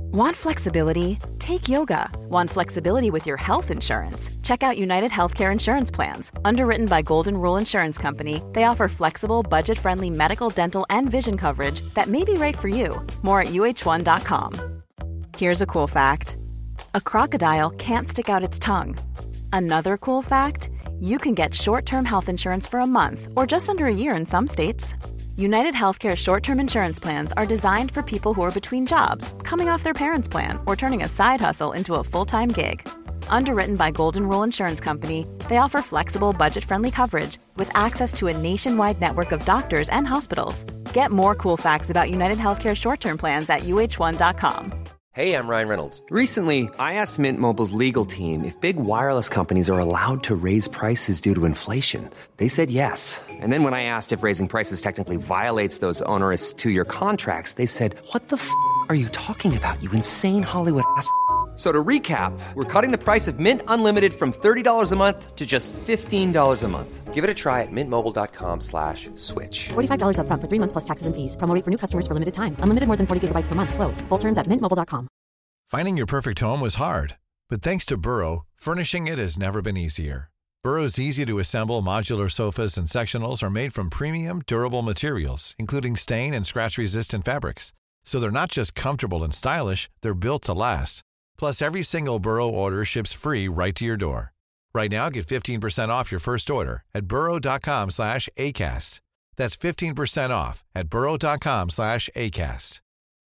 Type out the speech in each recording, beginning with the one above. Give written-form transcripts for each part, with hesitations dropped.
Want flexibility? Take yoga. Want flexibility with your health insurance? Check out United Healthcare Insurance Plans. Underwritten by Golden Rule Insurance Company, they offer flexible, budget-friendly medical, dental, and vision coverage that may be right for you. More at uh1.com. Here's a cool fact. A crocodile can't stick out its tongue. Another cool fact, you can get short-term health insurance for a month or just under a year in some states. United Healthcare short-term insurance plans are designed for people who are between jobs, coming off their parents' plan, or turning a side hustle into a full-time gig. Underwritten by Golden Rule Insurance Company, they offer flexible, budget-friendly coverage with access to a nationwide network of doctors and hospitals. Get more cool facts about United Healthcare short-term plans at uh1.com. Hey, I'm Ryan Reynolds. Recently, I asked Mint Mobile's legal team if big wireless companies are allowed to raise prices due to inflation. They said yes. And then when I asked if raising prices technically violates those onerous two-year contracts, they said, what the f*** are you talking about, you insane Hollywood ass f- So to recap, we're cutting the price of Mint Unlimited from $30 a month to just $15 a month. Give it a try at mintmobile.com/switch. $45 up front for 3 months plus taxes and fees. Promo rate for new customers for limited time. Unlimited more than 40 gigabytes per month. Slows full terms at mintmobile.com. Finding your perfect home was hard, but thanks to Burrow, furnishing it has never been easier. Burrow's easy-to-assemble modular sofas and sectionals are made from premium, durable materials, including stain and scratch-resistant fabrics. So they're not just comfortable and stylish, they're built to last. Plus, every single Burrow order ships free right to your door. Right now, get 15% off your first order at burrow.com/ACAST. That's 15% off at burrow.com/ACAST.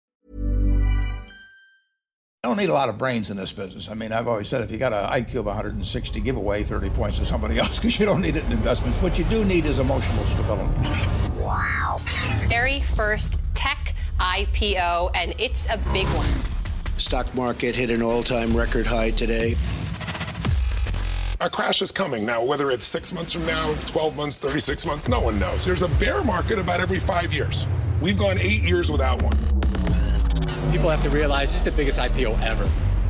I don't need a lot of brains in this business. I mean, I've always said if you got an IQ of 160, give away 30 points to somebody else because you don't need it in investments. What you do need is emotional stability. Wow. Very first tech IPO, and it's a big one. Stock market hit an all-time record high today. A crash is coming. Now, whether it's 6 months from now, 12 months, 36 months, no one knows. There's a bear market about every 5 years. We've gone 8 years without one. People have to realize this is the biggest IPO ever.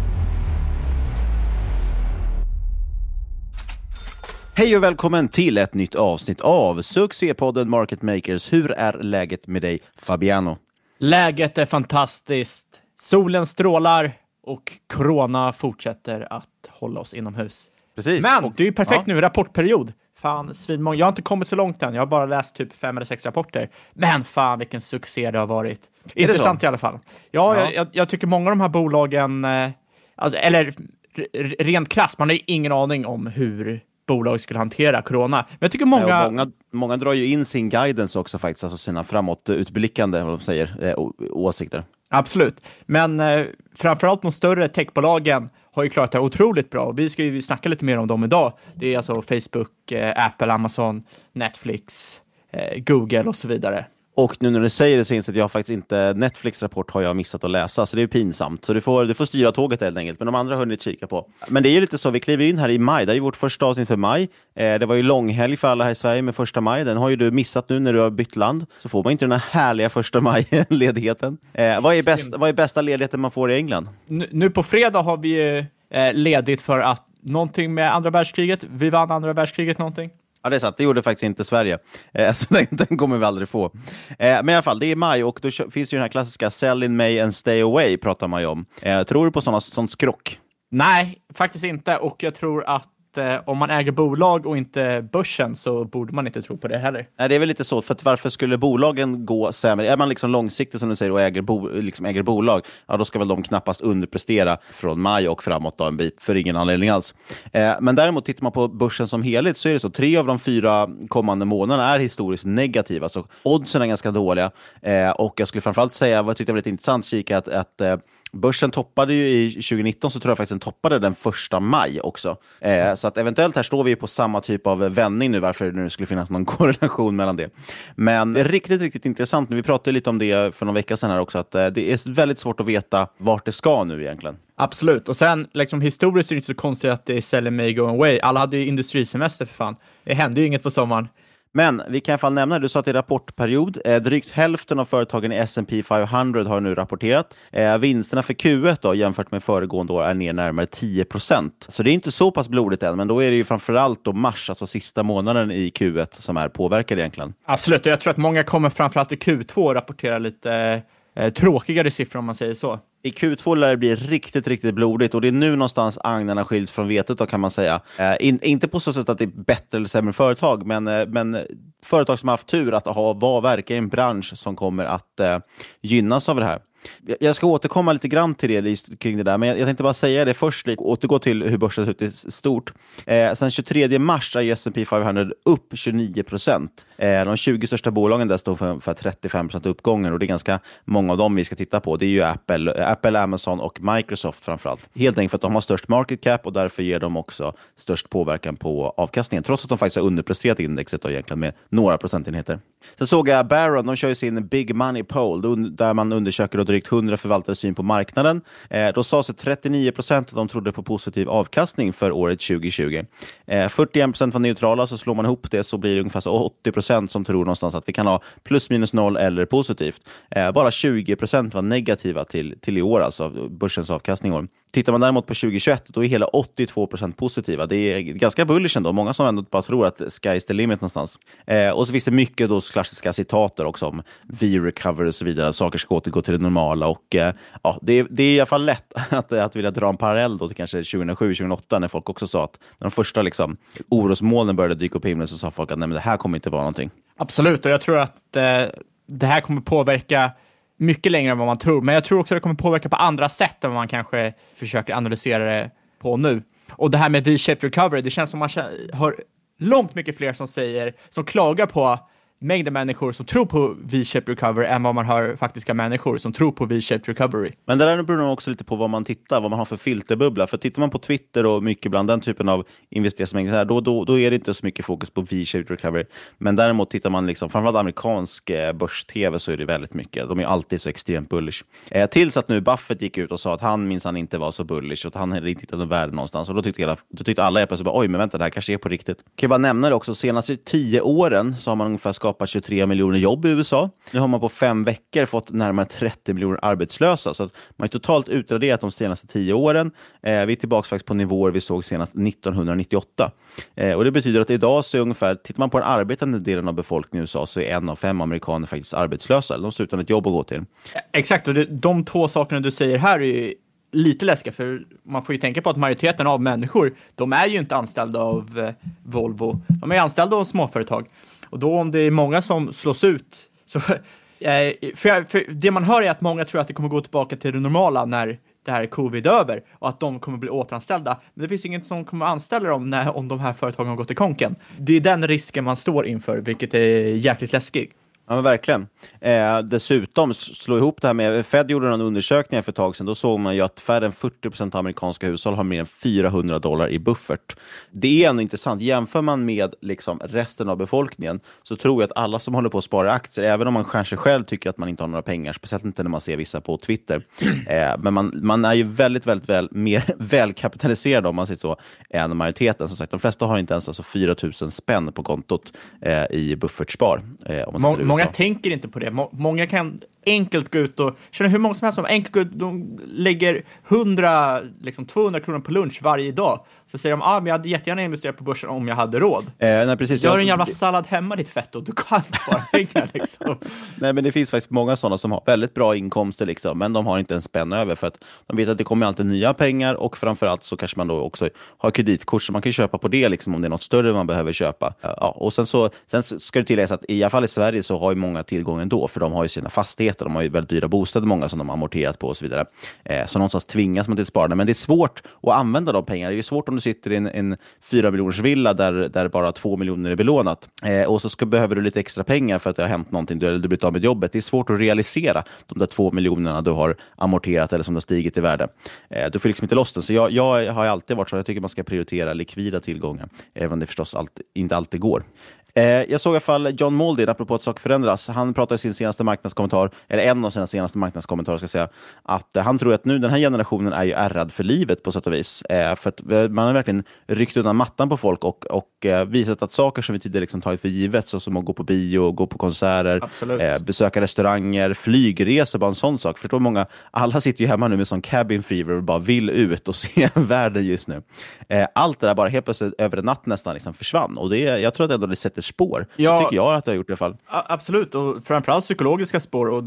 Hej och välkommen till ett nytt avsnitt av succépodden Market Makers. Hur är läget med dig, Fabiano? Läget är fantastiskt. Solen strålar och corona fortsätter att hålla oss inomhus. Precis. Men det är ju perfekt nu, rapportperiod. Fan, svinmånga. Jag har inte kommit så långt än. Jag har bara läst typ 5 eller 6 rapporter. Men fan, vilken succé det har varit. Intressant i alla fall. Ja. Jag tycker många av de här bolagen, alltså, eller rent krasst, man har ju ingen aning om hur bolag skulle hantera corona. Men jag tycker många drar ju in sin guidance också faktiskt, alltså sina framåtutblickande, vad de säger, åsikter. Absolut. Men framförallt de större techbolagen har ju klarat det otroligt bra. Och vi ska ju snacka lite mer om dem idag. Det är alltså Facebook, Apple, Amazon, Netflix, Google och så vidare. Och nu när du säger det så inser jag faktiskt inte, Netflix-rapport har jag missat att läsa, så det är pinsamt. Så du får styra tåget helt enkelt, men de andra har ni kika på. Men det är ju lite så, vi kliver in här i maj, det är ju vårt första avsnitt för maj. Det var ju långhelg för alla här i Sverige med 1 maj, den har ju du missat nu när du har bytt land. Så får man inte den här härliga 1 maj-ledigheten. Vad är bästa ledigheten man får i England? Nu på fredag har vi ju ledigt för att någonting med andra världskriget, vi vann andra världskriget någonting. Ja, det är sant. Det gjorde faktiskt inte Sverige. Så den kommer vi aldrig få. Men i alla fall, det är maj och då finns ju den här klassiska sell in May and stay away pratar man ju om. Tror du på sånt skrock? Nej, faktiskt inte. Och jag tror att om man äger bolag och inte börsen så borde man inte tro på det heller. Nej, det är väl lite så. För att varför skulle bolagen gå sämre? Är man liksom långsiktig som du säger och äger bolag, ja då ska väl de knappast underprestera från maj och framåt då en bit för ingen anledning alls. Men däremot tittar man på börsen som helhet så är det så 3 av de 4 kommande månaderna är historiskt negativa. Så oddsen är ganska dåliga. Och jag skulle framförallt säga, vad jag tyckte var lite intressant, kika att börsen toppade ju i 2019, så tror jag faktiskt den toppade den 1 maj också. Så att eventuellt här står vi på samma typ av vändning nu, varför det nu skulle finnas någon korrelation mellan det. Men det är riktigt intressant. Vi pratade lite om det för någon vecka sedan här också, att det är väldigt svårt att veta vart det ska nu egentligen. Absolut. Och sen liksom, historiskt är det inte så konstigt att det är sell and may go away. Alla hade ju industrisemester för fan. Det hände ju inget på sommaren. Men vi kan i alla fall nämna, du sa att det är rapportperiod. Drygt hälften av företagen i S&P 500 har nu rapporterat. Vinsterna för Q1 då, jämfört med föregående år är ner närmare 10%. Så det är inte så pass blodigt än, men då är det ju framförallt då mars, alltså sista månaden i Q1 som är påverkad egentligen. Absolut, och jag tror att många kommer framförallt i Q2 rapportera lite tråkigare siffror om man säger så. I Q2 lär det bli riktigt, riktigt blodigt och det är nu någonstans agnarna skiljs från vetet då, kan man säga. Inte på så sätt att det är bättre eller sämre företag, men företag som har haft tur att verka i en bransch som kommer att gynnas av det här. Jag ska återkomma lite grann till det kring det där, men jag tänkte bara säga det först, återgå till hur börsen ser ut i stort. Sen 23 mars är S&P 500 upp 29%. De 20 största bolagen där står för 35% uppgången och det är ganska många av dem vi ska titta på. Det är ju Apple, Amazon och Microsoft framförallt. Helt enkelt för att de har störst market cap och därför ger de också störst påverkan på avkastningen, trots att de faktiskt har underpresterat indexet då egentligen med några procentenheter. Sen såg jag Barron, de kör ju sin Big Money Poll där man undersöker då drygt 100 förvaltare syn på marknaden. Då sa sig 39% att de trodde på positiv avkastning för året 2020. 41% var neutrala, så slår man ihop det så blir det ungefär så 80% som tror någonstans att vi kan ha plus minus noll eller positivt. Bara 20% var negativa till i år, alltså börsens avkastning i år. Tittar man däremot på 2021, då är hela 82% positiva. Det är ganska bullish ändå. Många som ändå bara tror att sky's the limit någonstans. Och så finns det mycket då klassiska citater också om V-recovery och så vidare. Saker ska återgå till det normala. Och det är i alla fall lätt att vilja dra en parallell då till kanske 2007-2008 när folk också sa att när de första liksom, orosmolnen började dyka upp i himlen så sa folk att nej, men det här kommer inte vara någonting. Absolut, och jag tror att det här kommer påverka mycket längre än vad man tror. Men jag tror också att det kommer påverka på andra sätt än vad man kanske försöker analysera det på nu. Och det här med V-shaped recovery, det känns som man har långt mycket fler som klagar på mängden människor som tror på V-shaped recovery än vad man har faktiska människor som tror på V-shaped recovery. Men det där beror nog också lite på vad man har för filterbubbla. För tittar man på Twitter och mycket bland den typen av investeringsmängder då är det inte så mycket fokus på V-shaped recovery. Men däremot tittar man liksom, framförallt amerikansk börs-tv, så är det väldigt mycket. De är alltid så extremt bullish. Tills att nu Buffett gick ut och sa att han minsann inte var så bullish och att han hade inte hittat någon värde någonstans. Och då tyckte alla plötsligt bara, oj men vänta, det här kanske är på riktigt. Kan jag bara nämna det också, senaste 10 åren så har man ungefär skapat 23 miljoner jobb i USA. Nu har man på 5 veckor fått närmare 30 miljoner arbetslösa. Så att man har totalt utraderat de senaste 10 åren. Vi är tillbaka faktiskt på nivåer vi såg senast 1998. Och det betyder att idag så är ungefär, tittar man på den arbetande delen av befolkningen i USA så är 1 av 5 amerikaner faktiskt arbetslösa. De står utan ett jobb att gå till. Exakt, och de 2 sakerna du säger här är ju lite läskiga, för man får ju tänka på att majoriteten av människor, de är ju inte anställda av Volvo. De är anställda av småföretag. Och då om det är många som slås ut så för det man hör är att många tror att det kommer gå tillbaka till det normala när det här covid är över och att de kommer bli återanställda. Men det finns inget som kommer anställa dem om de här företagen har gått i konken. Det är den risken man står inför, vilket är jäkligt läskigt. Ja, men verkligen. Dessutom slå ihop det här med, Fed gjorde en undersökning för ett tag sedan, då såg man ju att färre än 40% av amerikanska hushåll har mer än $400 i buffert. Det är ändå intressant. Jämför man med liksom resten av befolkningen så tror jag att alla som håller på att spara aktier, även om man kanske själv tycker att man inte har några pengar, speciellt inte när man ser vissa på Twitter, men man är ju väldigt, väldigt mer välkapitaliserad om man säger så än majoriteten. Som sagt, de flesta har inte ens alltså 4 000 spänn på kontot i buffertspar. Många tänker inte på det. Många kan enkelt gå ut och känna hur många som helst som enkelt går ut, de lägger 200 kronor på lunch varje dag. Så säger de, men jag hade jättegärna investerat på börsen om jag hade råd. Nej, precis. Gör en jävla sallad hemma, ditt fett, och du kan spara pengar liksom. Nej, men det finns faktiskt många sådana som har väldigt bra inkomster liksom, men de har inte en spänn över för att de vet att det kommer alltid nya pengar och framförallt så kanske man då också har kreditkort så man kan köpa på det liksom, om det är något större man behöver köpa. Ja, och sen ska det tilläggas att i alla fall i Sverige så har ju många tillgång ändå, för de har ju sina fastigheter, de har ju väldigt dyra bostäder, många som de har amorterat på och så vidare. Så någonstans tvingas man till sparande, men det är svårt att använda de pengarna. Det är svårt om du sitter i en 4 miljoners villa där bara 2 miljoner är belånat och så behöver du lite extra pengar för att det har hänt någonting eller du blir av med jobbet. Det är svårt att realisera de där 2 miljonerna du har amorterat eller som har stigit i värde. Du får liksom inte loss den. Så jag har alltid varit så. Jag tycker man ska prioritera likvida tillgångar, även om det förstås inte alltid går. Jag såg i alla fall John Maldin, apropå att saker förändras. Han pratade i sin senaste marknadskommentar, eller en av sina senaste marknadskommentarer ska jag säga, att han tror att nu den här generationen är ju ärrad för livet på sätt och vis. För att man har verkligen ryckt undan mattan på folk och visat att saker som vi tidigare liksom tagit för givet, så som att gå på bio, gå på konserter, besöka restauranger, flygresor, bara en sån sak. Förstår många, alla sitter ju hemma nu med sån cabin fever och bara vill ut och se världen just nu. Allt det där bara helt plötsligt över en natt nästan liksom försvann. Och jag tror att ändå det sätter spår. Ja, det tycker jag att det har gjort i alla fall. Absolut, och framförallt psykologiska spår. Och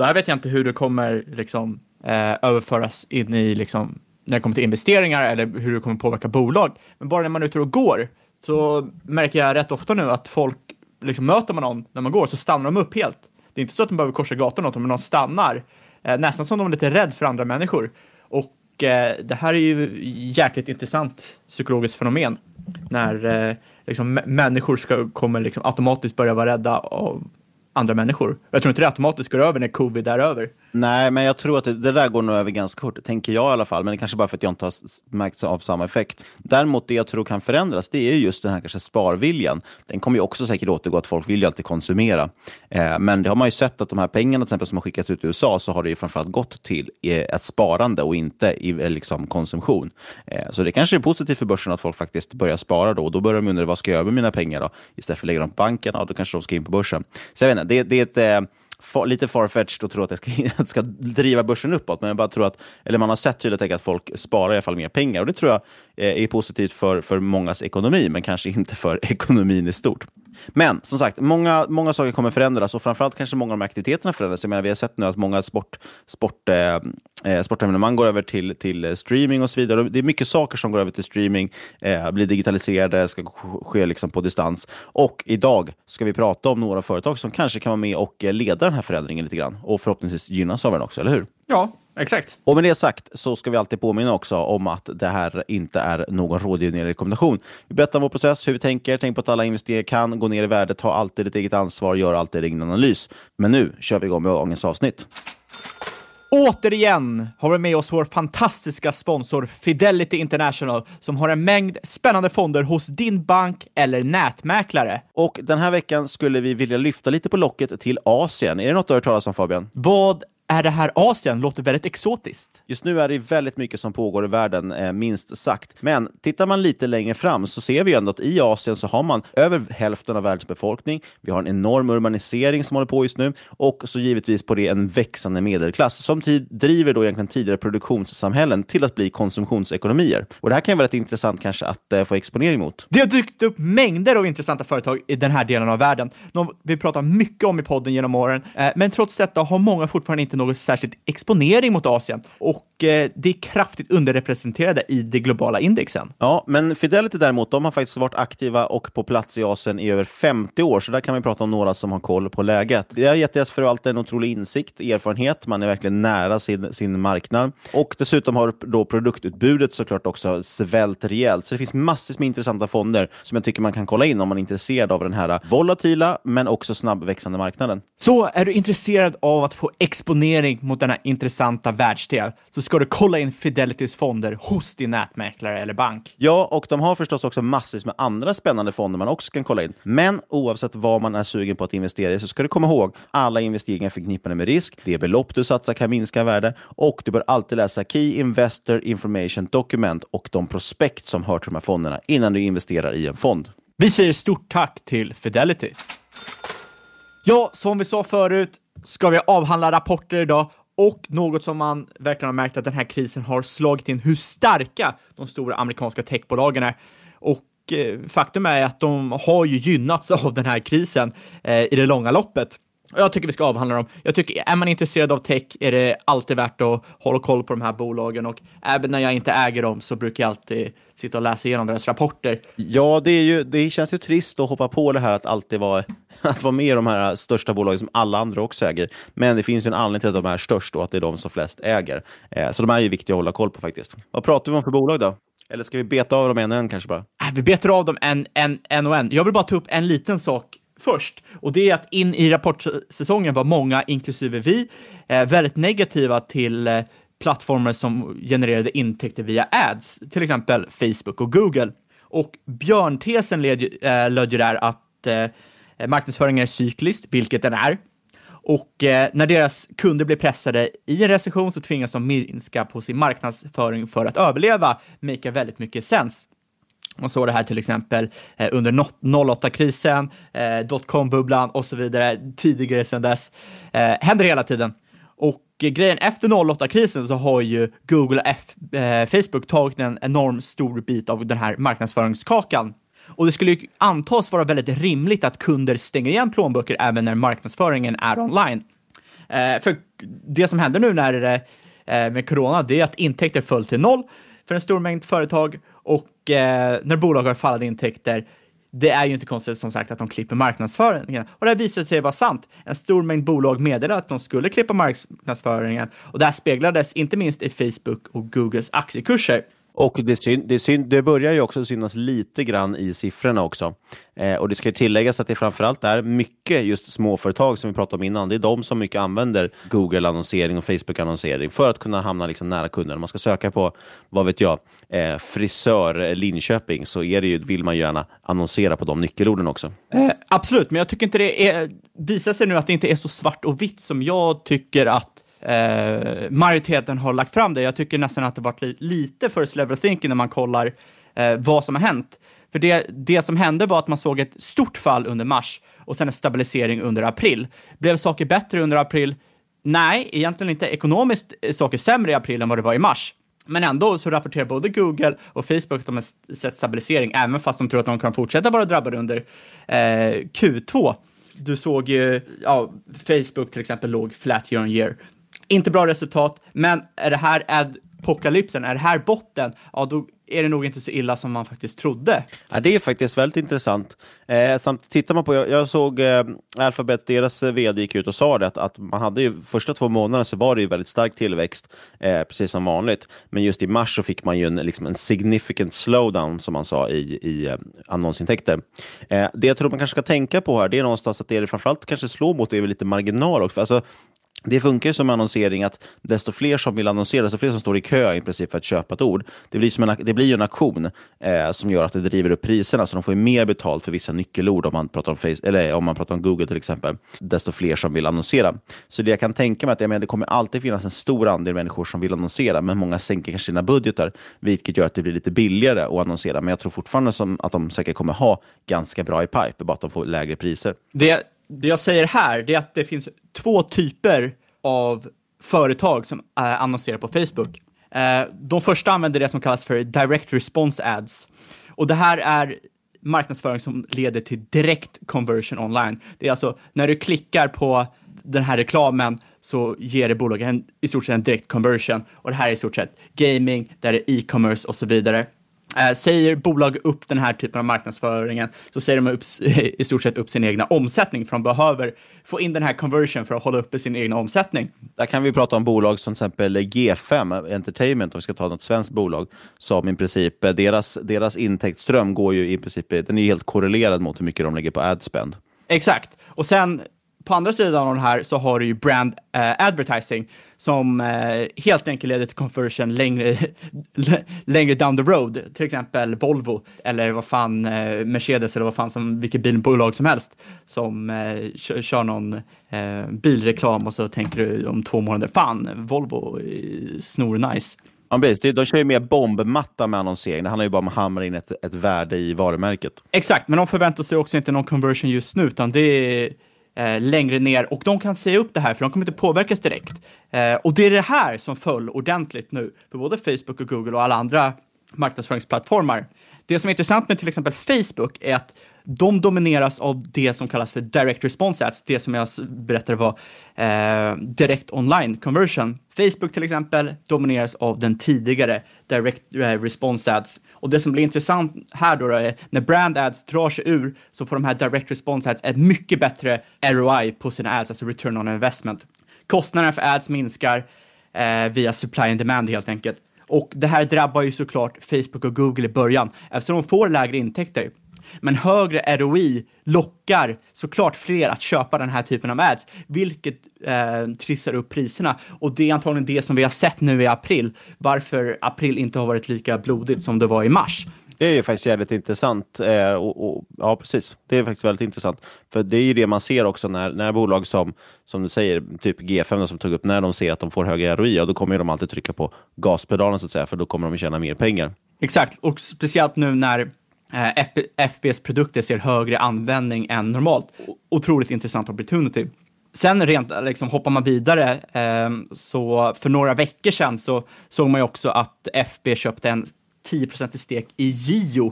här vet jag inte hur det kommer liksom, överföras in i liksom, när det kommer till investeringar eller hur det kommer påverka bolag. Men bara när man är ute och går så märker jag rätt ofta nu att folk liksom, möter man någon när man går så stannar de upp helt. Det är inte så att de behöver korsa gatan åt dem, men de stannar. Nästan som de är lite rädd för andra människor. Och det här är ju jäkligt intressant psykologiskt fenomen. När liksom, människor kommer liksom, automatiskt börja vara rädda av andra människor. Jag tror inte det automatiskt går över när covid är över. Nej, men jag tror att det där går nog över ganska kort, tänker jag i alla fall. Men det är kanske bara för att jag inte har märkt av samma effekt. Däremot det jag tror kan förändras, det är just den här kanske sparviljan. Den kommer ju också säkert återgå att folk vill ju alltid konsumera. Men det har man ju sett att de här pengarna till exempel som har skickats ut i USA, så har det ju framförallt gått till ett sparande och inte i liksom konsumtion. Så det kanske är positivt för börsen att folk faktiskt börjar spara då. Och då börjar de undra, vad ska jag göra med mina pengar då? Istället för att lägga dem på banken, då kanske de ska in på börsen. Så jag vet inte, det är ett lite farfetched att tro att det ska driva börsen uppåt, men jag bara tror att, eller man har sett tydligt att folk sparar i alla fall mer pengar, och det tror jag är positivt för mångas ekonomi, men kanske inte för ekonomin i stort. Men som sagt, många saker kommer förändras, och framförallt kanske många av de aktiviteterna förändras. Jag menar, vi har sett nu att många sportevenemang går över till streaming och så vidare. Det är mycket saker som går över till streaming, blir digitaliserade, ska ske liksom på distans. Och idag ska vi prata om några företag som kanske kan vara med och leda den här förändringen lite grann, och förhoppningsvis gynnas av den också, eller hur? Ja, exakt. Och med det sagt så ska vi alltid påminna också om att det här inte är någon rådgivning eller rekommendation. Vi berättar om vår process, hur vi tänker. Tänk på att alla investerare kan gå ner i värde, ta alltid ditt eget ansvar, gör alltid egen analys. Men nu kör vi igång med dagens avsnitt. Återigen har vi med oss vår fantastiska sponsor Fidelity International, som har en mängd spännande fonder hos din bank eller nätmäklare. Och den här veckan skulle vi vilja lyfta lite på locket till Asien. Är det något du har hört talas om, Fabian? Vad är det här Asien? Låter väldigt exotiskt. Just nu är det väldigt mycket som pågår i världen, minst sagt. Men tittar man lite längre fram så ser vi ändå att i Asien så har man över hälften av världens befolkning. Vi har en enorm urbanisering som håller på just nu. Och så givetvis på det en växande medelklass som driver då egentligen tidigare produktionssamhällen till att bli konsumtionsekonomier. Och det här kan ju vara rätt intressant kanske att få exponering mot. Det har dykt upp mängder av intressanta företag i den här delen av världen. Vi pratar mycket om i podden genom åren. Men trots detta har många fortfarande inte någon särskild exponering mot Asien, och det är kraftigt underrepresenterade i det globala indexen. Ja, men Fidelity däremot, de har faktiskt varit aktiva och på plats i Asien i över 50 år, så där kan vi prata om några som har koll på läget. Det har gett deras förvaltare en otrolig insikt, erfarenhet, man är verkligen nära sin marknad, och dessutom har då produktutbudet såklart också svält rejält, så det finns massor med intressanta fonder som jag tycker man kan kolla in om man är intresserad av den här volatila men också snabbväxande marknaden. Så är du intresserad av att få exponering mot denna intressanta världsdel, så ska du kolla in Fidelitys fonder hos din nätmäklare eller bank. Ja, och de har förstås också massor med andra spännande fonder man också kan kolla in. Men oavsett vad man är sugen på att investera i, så ska du komma ihåg, alla investeringar är förknippade med risk, det belopp du satsar kan minska värde, och du bör alltid läsa Key Investor Information Document och de prospekt som hör till de här fonderna innan du investerar i en fond. Vi säger stort tack till Fidelity. Ja, som vi sa förut ska vi avhandla rapporter idag, och något som man verkligen har märkt att den här krisen har slagit in hur starka de stora amerikanska techbolagen är. Och faktum är att de har ju gynnats av den här krisen i det långa loppet. Jag tycker vi ska avhandla dem. Jag tycker, är man intresserad av tech är det alltid värt att hålla koll på de här bolagen, och även när jag inte äger dem så brukar jag alltid sitta och läsa igenom deras rapporter. Ja, det känns ju trist att hoppa på det här att alltid vara med i de här största bolagen som alla andra också äger. Men det finns ju en anledning till att de är störst och att det är de som flest äger. Så de är ju viktiga att hålla koll på faktiskt. Vad pratar vi om för bolag då? Eller ska vi beta av dem en och en kanske bara? Vi betar av dem en och en. Jag vill bara ta upp en liten sak först, och det är att in i rapportsäsongen var många, inklusive vi, väldigt negativa till plattformar som genererade intäkter via ads, till exempel Facebook och Google. Och björntesen löd ju där att marknadsföringen är cykliskt, vilket den är. Och när deras kunder blir pressade i en recession så tvingas de minska på sin marknadsföring för att överleva, make väldigt mycket sens. Man såg det här till exempel under 08-krisen, dotcom-bubblan och så vidare, tidigare sedan dess. Händer hela tiden. Och grejen, efter 08-krisen så har ju Google och Facebook tagit en enorm stor bit av den här marknadsföringskakan. Och det skulle ju antas vara väldigt rimligt att kunder stänger igen plånböcker även när marknadsföringen är online. För det som händer nu när med corona, det är att intäkter föll till 0 för en stor mängd företag, och när bolag har fallande intäkter, det är ju inte konstigt som sagt att de klipper marknadsföringen. Och det här visade sig vara sant. En stor mängd bolag meddelade att de skulle klippa marknadsföringen, och det här speglades inte minst i Facebook och Googles aktiekurser. Och det börjar ju också synas lite grann i siffrorna också. Och det ska ju tilläggas att det framförallt är mycket just småföretag som vi pratade om innan. Det är de som mycket använder Google-annonsering och Facebook-annonsering för att kunna hamna liksom nära kunden. Om man ska söka på, vad vet jag, frisör Linköping, så är det ju, vill man gärna annonsera på de nyckelorden också. Absolut, men jag tycker inte det visar sig nu att det inte är så svart och vitt som jag tycker att majoriteten har lagt fram det. Jag tycker nästan att det varit lite first level thinking när man kollar vad som har hänt. För det som hände var att man såg ett stort fall under mars och sen en stabilisering under april. Blev saker bättre under april? Nej, egentligen inte. Ekonomiskt är saker sämre i april än vad det var i mars. Men ändå så rapporterar både Google och Facebook att de har sett stabilisering, även fast de tror att de kan fortsätta vara drabbade under Q2. Du såg ju, Facebook till exempel låg flat year on year. Inte bra resultat, men är det här apokalypsen, är det här botten, då är det nog inte så illa som man faktiskt trodde. Ja, det är faktiskt väldigt intressant. Samt tittar man på, jag såg Alphabet, deras vd gick ut och sa det, att man hade ju första 2 månaderna så var det ju väldigt stark tillväxt, precis som vanligt. Men just i mars så fick man ju en significant slowdown, som man sa, i annonsintäkter. Det jag tror man kanske ska tänka på här, det är någonstans att det är framförallt kanske slår mot det är lite marginal också. Alltså, det funkar ju som annonsering att desto fler som vill annonsera, desto fler som står i kö i princip för att köpa ett ord. Det blir ju en auktion som gör att det driver upp priserna, så de får ju mer betalt för vissa nyckelord om man pratar om om man pratar om Google till exempel. Desto fler som vill annonsera. Så det jag kan tänka mig att det kommer alltid finnas en stor andel människor som vill annonsera, men många sänker kanske sina budgetar, vilket gör att det blir lite billigare att annonsera. Men jag tror fortfarande att de säkert kommer ha ganska bra i pipe, bara att de får lägre priser. Det jag säger här, det är att det finns 2 typer av företag som annonserar på Facebook. De första använder det som kallas för direct response ads. Och det här är marknadsföring som leder till direkt conversion online. Det är alltså när du klickar på den här reklamen så ger det bolagen i stort sett en direkt conversion. Och det här är i stort sett gaming, där det är e-commerce och så vidare. Säger bolag upp den här typen av marknadsföringen, så säger de i stort sett upp sin egna omsättning, för de behöver få in den här conversion för att hålla uppe sin egna omsättning. Där kan vi prata om bolag som till exempel G5 Entertainment, om vi ska ta något svenskt bolag, som i princip, deras intäktsström går ju i princip, den är helt korrelerad mot hur mycket de lägger på adspend. Exakt, och sen på andra sidan av den här så har du ju brand advertising som helt enkelt leder till conversion längre down the road. Till exempel Volvo eller vad fan Mercedes eller vad fan vilket bilbolag som helst som kör någon bilreklam, och så tänker du om 2 månader, fan, Volvo snor nice. Ja, precis. De kör ju mer bombmatta med annonsering. Det handlar ju bara om att hamra in ett värde i varumärket. Exakt, men de förväntar sig också inte någon conversion just nu, utan det är längre ner, och de kan säga upp det här för de kommer inte påverkas direkt. Och det är det här som föll ordentligt nu för både Facebook och Google och alla andra marknadsföringsplattformar. Det som är intressant med till exempel Facebook är att de domineras av det som kallas för direct response ads, det som jag berättade var direct online conversion. Facebook till exempel domineras av den tidigare direct response ads. Och det som blir intressant här då är när brand ads drar sig ur, så får de här direct response ads ett mycket bättre ROI på sina ads, alltså return on investment. Kostnaderna för ads minskar via supply and demand helt enkelt. Och det här drabbar ju såklart Facebook och Google i början, eftersom de får lägre intäkter. Men högre ROI lockar såklart fler att köpa den här typen av ads, vilket trissar upp priserna. Och det är antagligen det som vi har sett nu i april. Varför april inte har varit lika blodigt som det var i mars. Det är ju faktiskt jävligt intressant. Ja, precis. Det är faktiskt väldigt intressant. För det är ju det man ser också när bolag som du säger, typ G5 som tog upp, när de ser att de får höga ROI, och då kommer de alltid trycka på gaspedalen så att säga, för då kommer de tjäna mer pengar. Exakt, och speciellt nu när FBs produkter ser högre användning än normalt. Otroligt intressant opportunity. Sen rent liksom, hoppar man vidare, så för några veckor sedan så såg man ju också att FB köpte en 10% stek i Jio,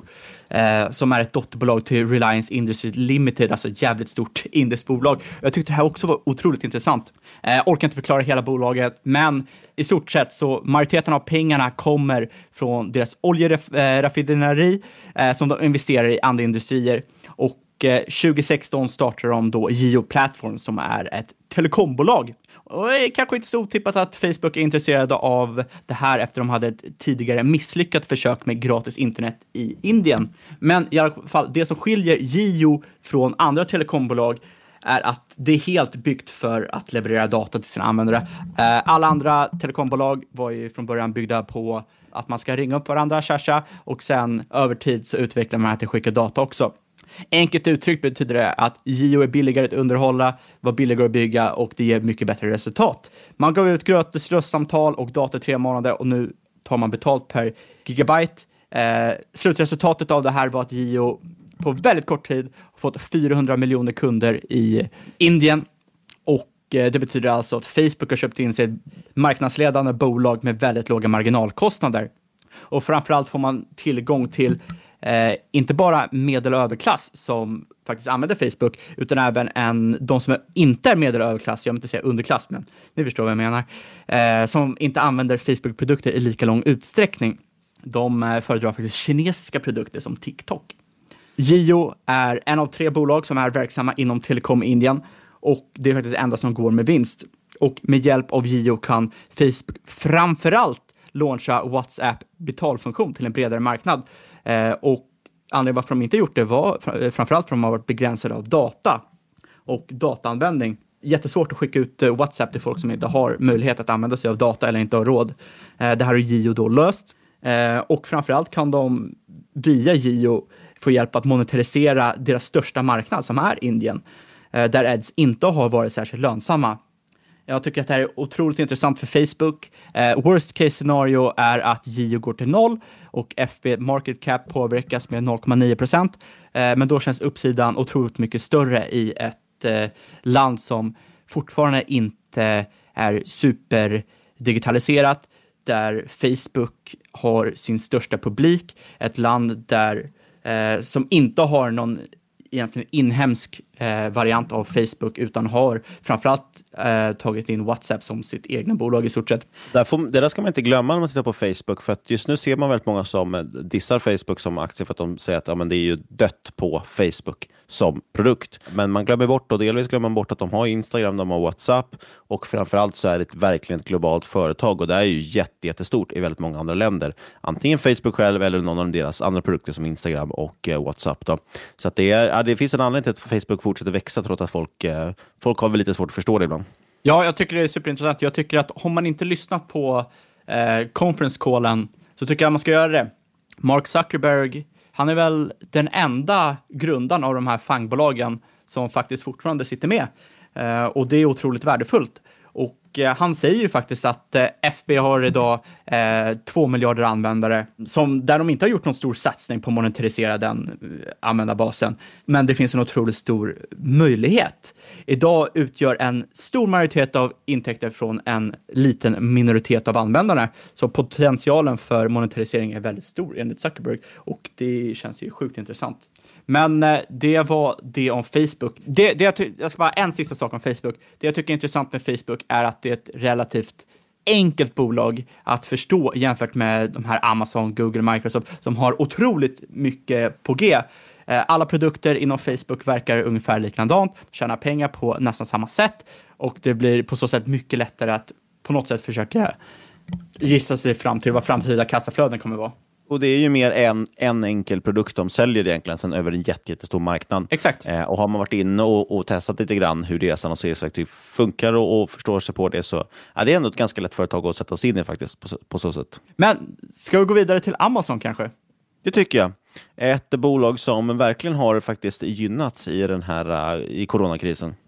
som är ett dotterbolag till Reliance Industries Limited, alltså ett jävligt stort indiskt bolag. Jag tyckte det här också var otroligt intressant. Orkar inte förklara hela bolaget, men i stort sett så majoriteten av pengarna kommer från deras oljeraffinaderi som de investerar i andra industrier. Och 2016 startar de då Jio Platform som är ett telekombolag. Och det är kanske inte så otippat att Facebook är intresserade av det här efter de hade ett tidigare misslyckat försök med gratis internet i Indien. Men i alla fall, det som skiljer Jio från andra telekombolag är att det är helt byggt för att leverera data till sina användare. Alla andra telekombolag var ju från början byggda på att man ska ringa upp varandra, tjascha, och sen över tid så utvecklar man här till att skicka data också. Enkelt uttryckt betyder det att Jio är billigare att underhålla, var billigare att bygga och det ger mycket bättre resultat. Man gav ut gratis röstsamtal och data 3 månader och nu tar man betalt per gigabyte. Slutresultatet av det här var att Jio på väldigt kort tid har fått 400 miljoner kunder i Indien. Och det betyder alltså att Facebook har köpt in sig ett marknadsledande bolag med väldigt låga marginalkostnader. Och framförallt får man tillgång till inte bara medel- och överklass som faktiskt använder Facebook, utan även de som inte är medel- och överklass, jag vill inte säga underklass, men ni förstår vad jag menar, som inte använder Facebook-produkter i lika lång utsträckning. De föredrar faktiskt kinesiska produkter som TikTok. Jio är en av 3 bolag som är verksamma inom telekom i Indien och det är faktiskt det enda som går med vinst. Och med hjälp av Jio kan Facebook framförallt launcha WhatsApp betalfunktion till en bredare marknad. Och anledningen varför de inte gjort det var framförallt för att de har varit begränsade av data och dataanvändning. Jättesvårt att skicka ut WhatsApp till folk som inte har möjlighet att använda sig av data eller inte har råd. Det här har Jio då löst. Och framförallt kan de via Jio få hjälp att monetarisera deras största marknad som är Indien. Där ads inte har varit särskilt lönsamma. Jag tycker att det här är otroligt intressant för Facebook. Worst case scenario är att Jio går till 0 och FB market cap påverkas med 0,9%. Men då känns uppsidan otroligt mycket större i ett land som fortfarande inte är superdigitaliserat. Där Facebook har sin största publik. Ett land där som inte har någon egentligen inhemsk variant av Facebook utan har framförallt tagit in WhatsApp som sitt egna bolag i stort sett. Det där ska man inte glömma när man tittar på Facebook, för att just nu ser man väldigt många som dissar Facebook som aktie för att de säger att ja, men det är ju dött på Facebook som produkt. Men man glömmer bort, och delvis glömmer man bort att de har Instagram, de har WhatsApp och framförallt så är det verkligen ett globalt företag och det är ju jättestort i väldigt många andra länder. Antingen Facebook själv eller någon av deras andra produkter som Instagram och WhatsApp då. Så att det finns en anledning till att Facebook fortsätter växa trots att folk har väl lite svårt att förstå det ibland. Ja, jag tycker det är superintressant. Jag tycker att om man inte lyssnat på conference callen så tycker jag man ska göra det. Mark Zuckerberg, han är väl den enda grundaren av de här fangbolagen som faktiskt fortfarande sitter med. Och det är otroligt värdefullt. Och han säger ju faktiskt att FB har idag 2 miljarder användare där de inte har gjort någon stor satsning på att monetarisera den användarbasen. Men det finns en otroligt stor möjlighet. Idag utgör en stor majoritet av intäkter från en liten minoritet av användarna. Så potentialen för monetarisering är väldigt stor enligt Zuckerberg. Och det känns ju sjukt intressant. Men det var det om Facebook. Jag ska bara en sista sak om Facebook. Det jag tycker är intressant med Facebook är att det är ett relativt enkelt bolag att förstå jämfört med de här Amazon, Google, Microsoft som har otroligt mycket på G. Alla produkter inom Facebook verkar ungefär likadant, tjänar pengar på nästan samma sätt och det blir på så sätt mycket lättare att på något sätt försöka gissa sig fram till vad framtida kassaflöden kommer vara. Och det är ju mer en enkel produkt de säljer egentligen sen över en jättestor marknad. Exakt. Och har man varit inne och testat lite grann hur deras annonseringsverktyg funkar och förstår sig på det så är det ändå ett ganska lätt företag att sätta sig in i faktiskt på så sätt. Men ska vi gå vidare till Amazon kanske? Det tycker jag. Ett bolag som verkligen har faktiskt gynnats i den här i coronakrisen.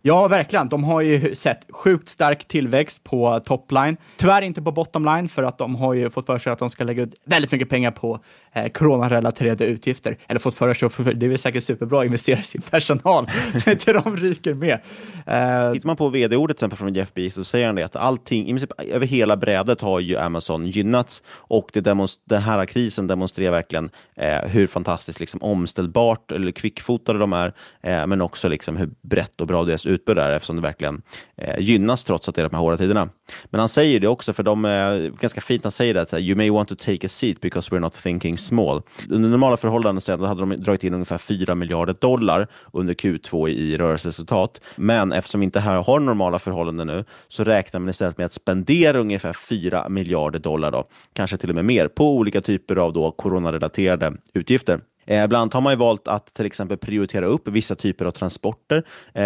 Ja, verkligen. De har ju sett sjukt stark tillväxt på topline. Tyvärr inte på bottomline, för att de har ju fått för sig att de ska lägga ut väldigt mycket pengar på coronarelaterade utgifter. Eller fått för sig, för det är säkert superbra att investera i sin personal så inte de ryker med. Tittar man på vd-ordet till exempel från Jeff Bezos så säger han det att allting, i princip över hela brädet har ju Amazon gynnats, och den här krisen demonstrerar verkligen hur fantastiskt liksom omställbart eller kvickfotade de är, men också liksom hur brett och bra deras utbud är, eftersom det verkligen gynnas trots att det är de här hårda tiderna. Men han säger det också, för de är ganska fint, han säger att you may want to take a seat because we're not thinking small. Under normala förhållanden så hade de dragit in ungefär $4 miljarder under Q2 i rörelseresultat, men eftersom vi inte här har normala förhållanden nu så räknar man istället med att spendera ungefär $4 miljarder då, kanske till och med mer, på olika typer av då coronarelaterade utgifter. Bland annat har man ju valt att till exempel prioritera upp vissa typer av transporter.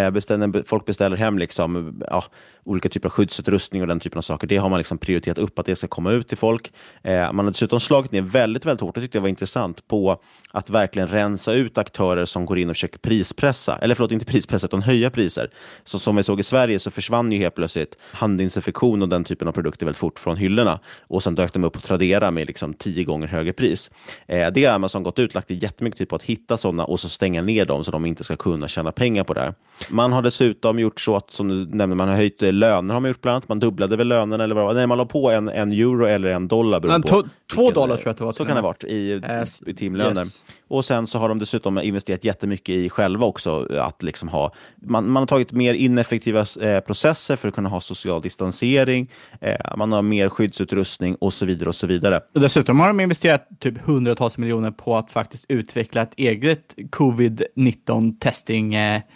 Folk beställer hem liksom, olika typer av skyddsutrustning och den typen av saker. Det har man liksom prioriterat upp att det ska komma ut till folk. Man har dessutom slagit ner väldigt, väldigt hårt, det tyckte jag var intressant, på att verkligen rensa ut aktörer som går in och försöker prispressa. Eller förlåt, inte prispressa utan höja priser. Så som vi såg i Sverige så försvann ju helt plötsligt handinfektion och den typen av produkter väldigt fort från hyllorna. Och sen dök de upp på Tradera med liksom 10 gånger högre pris. Det har Amazon gått ut, lagt jättemycket tid på att hitta sådana och så stänga ner dem så de inte ska kunna tjäna pengar på det här. Man har dessutom gjort så att, som du nämnde, man har höjt löner, har man gjort bland annat. Man dubblade väl lönerna eller vad? Nej, man la på en euro eller $1 beroende på. $2 tror jag att det var. Så kan det ha varit i timlöner. Yes. Och sen så har de dessutom investerat jättemycket i själva också att liksom ha, man har tagit mer ineffektiva processer för att kunna ha social distansering, man har mer skyddsutrustning och så vidare och så vidare. Och dessutom har de investerat typ hundratals miljoner på att faktiskt utveckla ett eget covid-19 testing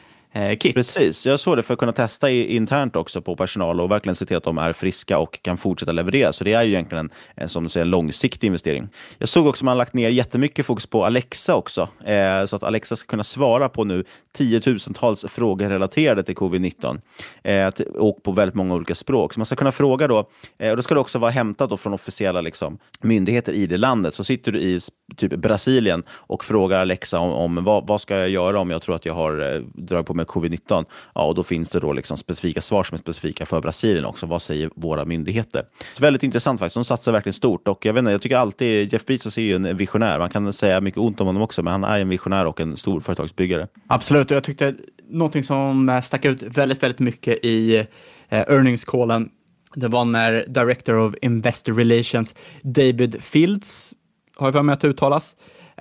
kit. Precis, jag såg det för att kunna testa internt också på personal och verkligen se till att de är friska och kan fortsätta leverera. Så det är ju egentligen som du säger, en långsiktig investering. Jag såg också att man har lagt ner jättemycket fokus på Alexa också. Så att Alexa ska kunna svara på nu 10 000-tals frågor relaterade till covid-19. Och på väldigt många olika språk. Så man ska kunna fråga då, och då ska det också vara hämtat då från officiella liksom, myndigheter i det landet. Så sitter du i typ Brasilien och frågar Alexa om vad ska jag göra om jag tror att jag har dragit på mig covid-19. Ja, och då finns det då liksom specifika svar som är specifika för Brasilien också. Vad säger våra myndigheter? Så väldigt intressant faktiskt. De satsar verkligen stort. Och jag vet inte, jag tycker alltid Jeff Bezos är ju en visionär. Man kan säga mycket ont om honom också, men han är en visionär och en stor företagsbyggare. Absolut, och jag tyckte någonting som stack ut väldigt, väldigt mycket i earnings-callen, det var när Director of Investor Relations David Fields, har jag för mig att det uttalas,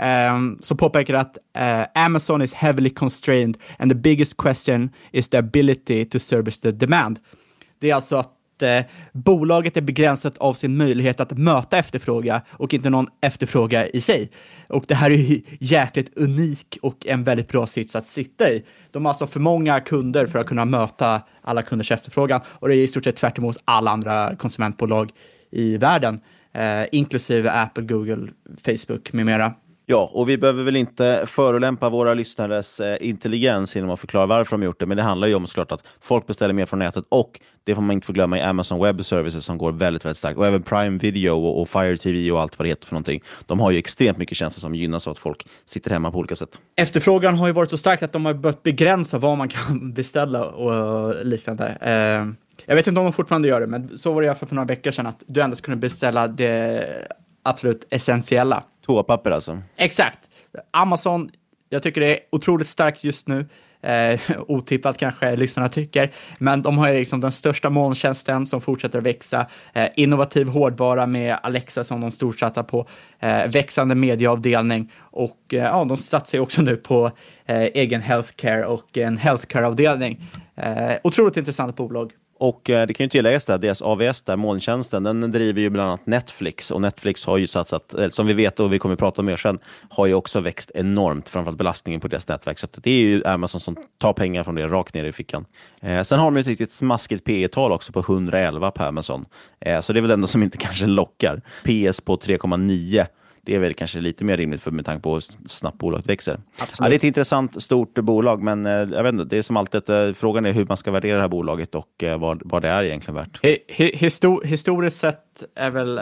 så påpekar att Amazon is heavily constrained and the biggest question is the ability to service the demand. Det är alltså att bolaget är begränsat av sin möjlighet att möta efterfråga och inte någon efterfråga i sig. Och det här är ju jäkligt unik och en väldigt bra sits att sitta i. De har alltså för många kunder för att kunna möta alla kunders efterfrågan, och det är i stort sett tvärt emot alla andra konsumentbolag i världen, inklusive Apple, Google, Facebook med mera. Ja, och vi behöver väl inte förolämpa våra lyssnares intelligens genom att förklara varför de gjort det, men det handlar ju om såklart att folk beställer mer från nätet, och det får man inte förglömma i Amazon Web Services som går väldigt, väldigt starkt, och även Prime Video och Fire TV och allt vad det heter för någonting. De har ju extremt mycket tjänster som gynnas av att folk sitter hemma på olika sätt. Efterfrågan har ju varit så stark att de har börjat begränsa vad man kan beställa och liknande. Jag vet inte om de fortfarande gör det, men så var det i alla fall för några veckor sedan att du endast kunde beställa det absolut essentiella. Toapapper alltså. Exakt. Amazon, jag tycker det är otroligt starkt just nu. Otippat kanske lyssnarna tycker. Men de har ju liksom den största molntjänsten som fortsätter att växa. Innovativ hårdvara med Alexa som de storsatsar på. Växande medieavdelning. Och de satsar också nu på egen healthcare och en healthcare-avdelning. Otroligt intressant bolag. Och det kan ju tilläggas där, deras AVS där, molntjänsten, den driver ju bland annat Netflix. Och Netflix har ju satsat, som vi vet och vi kommer att prata om mer sen, har ju också växt enormt, framförallt belastningen på deras nätverk. Så det är ju Amazon som tar pengar från det rakt ner i fickan. Sen har de ju ett riktigt smaskigt P/E-tal också på 111 på Amazon. Så det är väl ändå som inte kanske lockar. PS på 3,9. Det är väl kanske lite mer rimligt för med tanke på hur snabbt bolaget växer. Ja, det är ett intressant, stort bolag, men jag vet inte, det är som alltid frågan är hur man ska värdera det här bolaget och vad det är egentligen värt. Historiskt sett är väl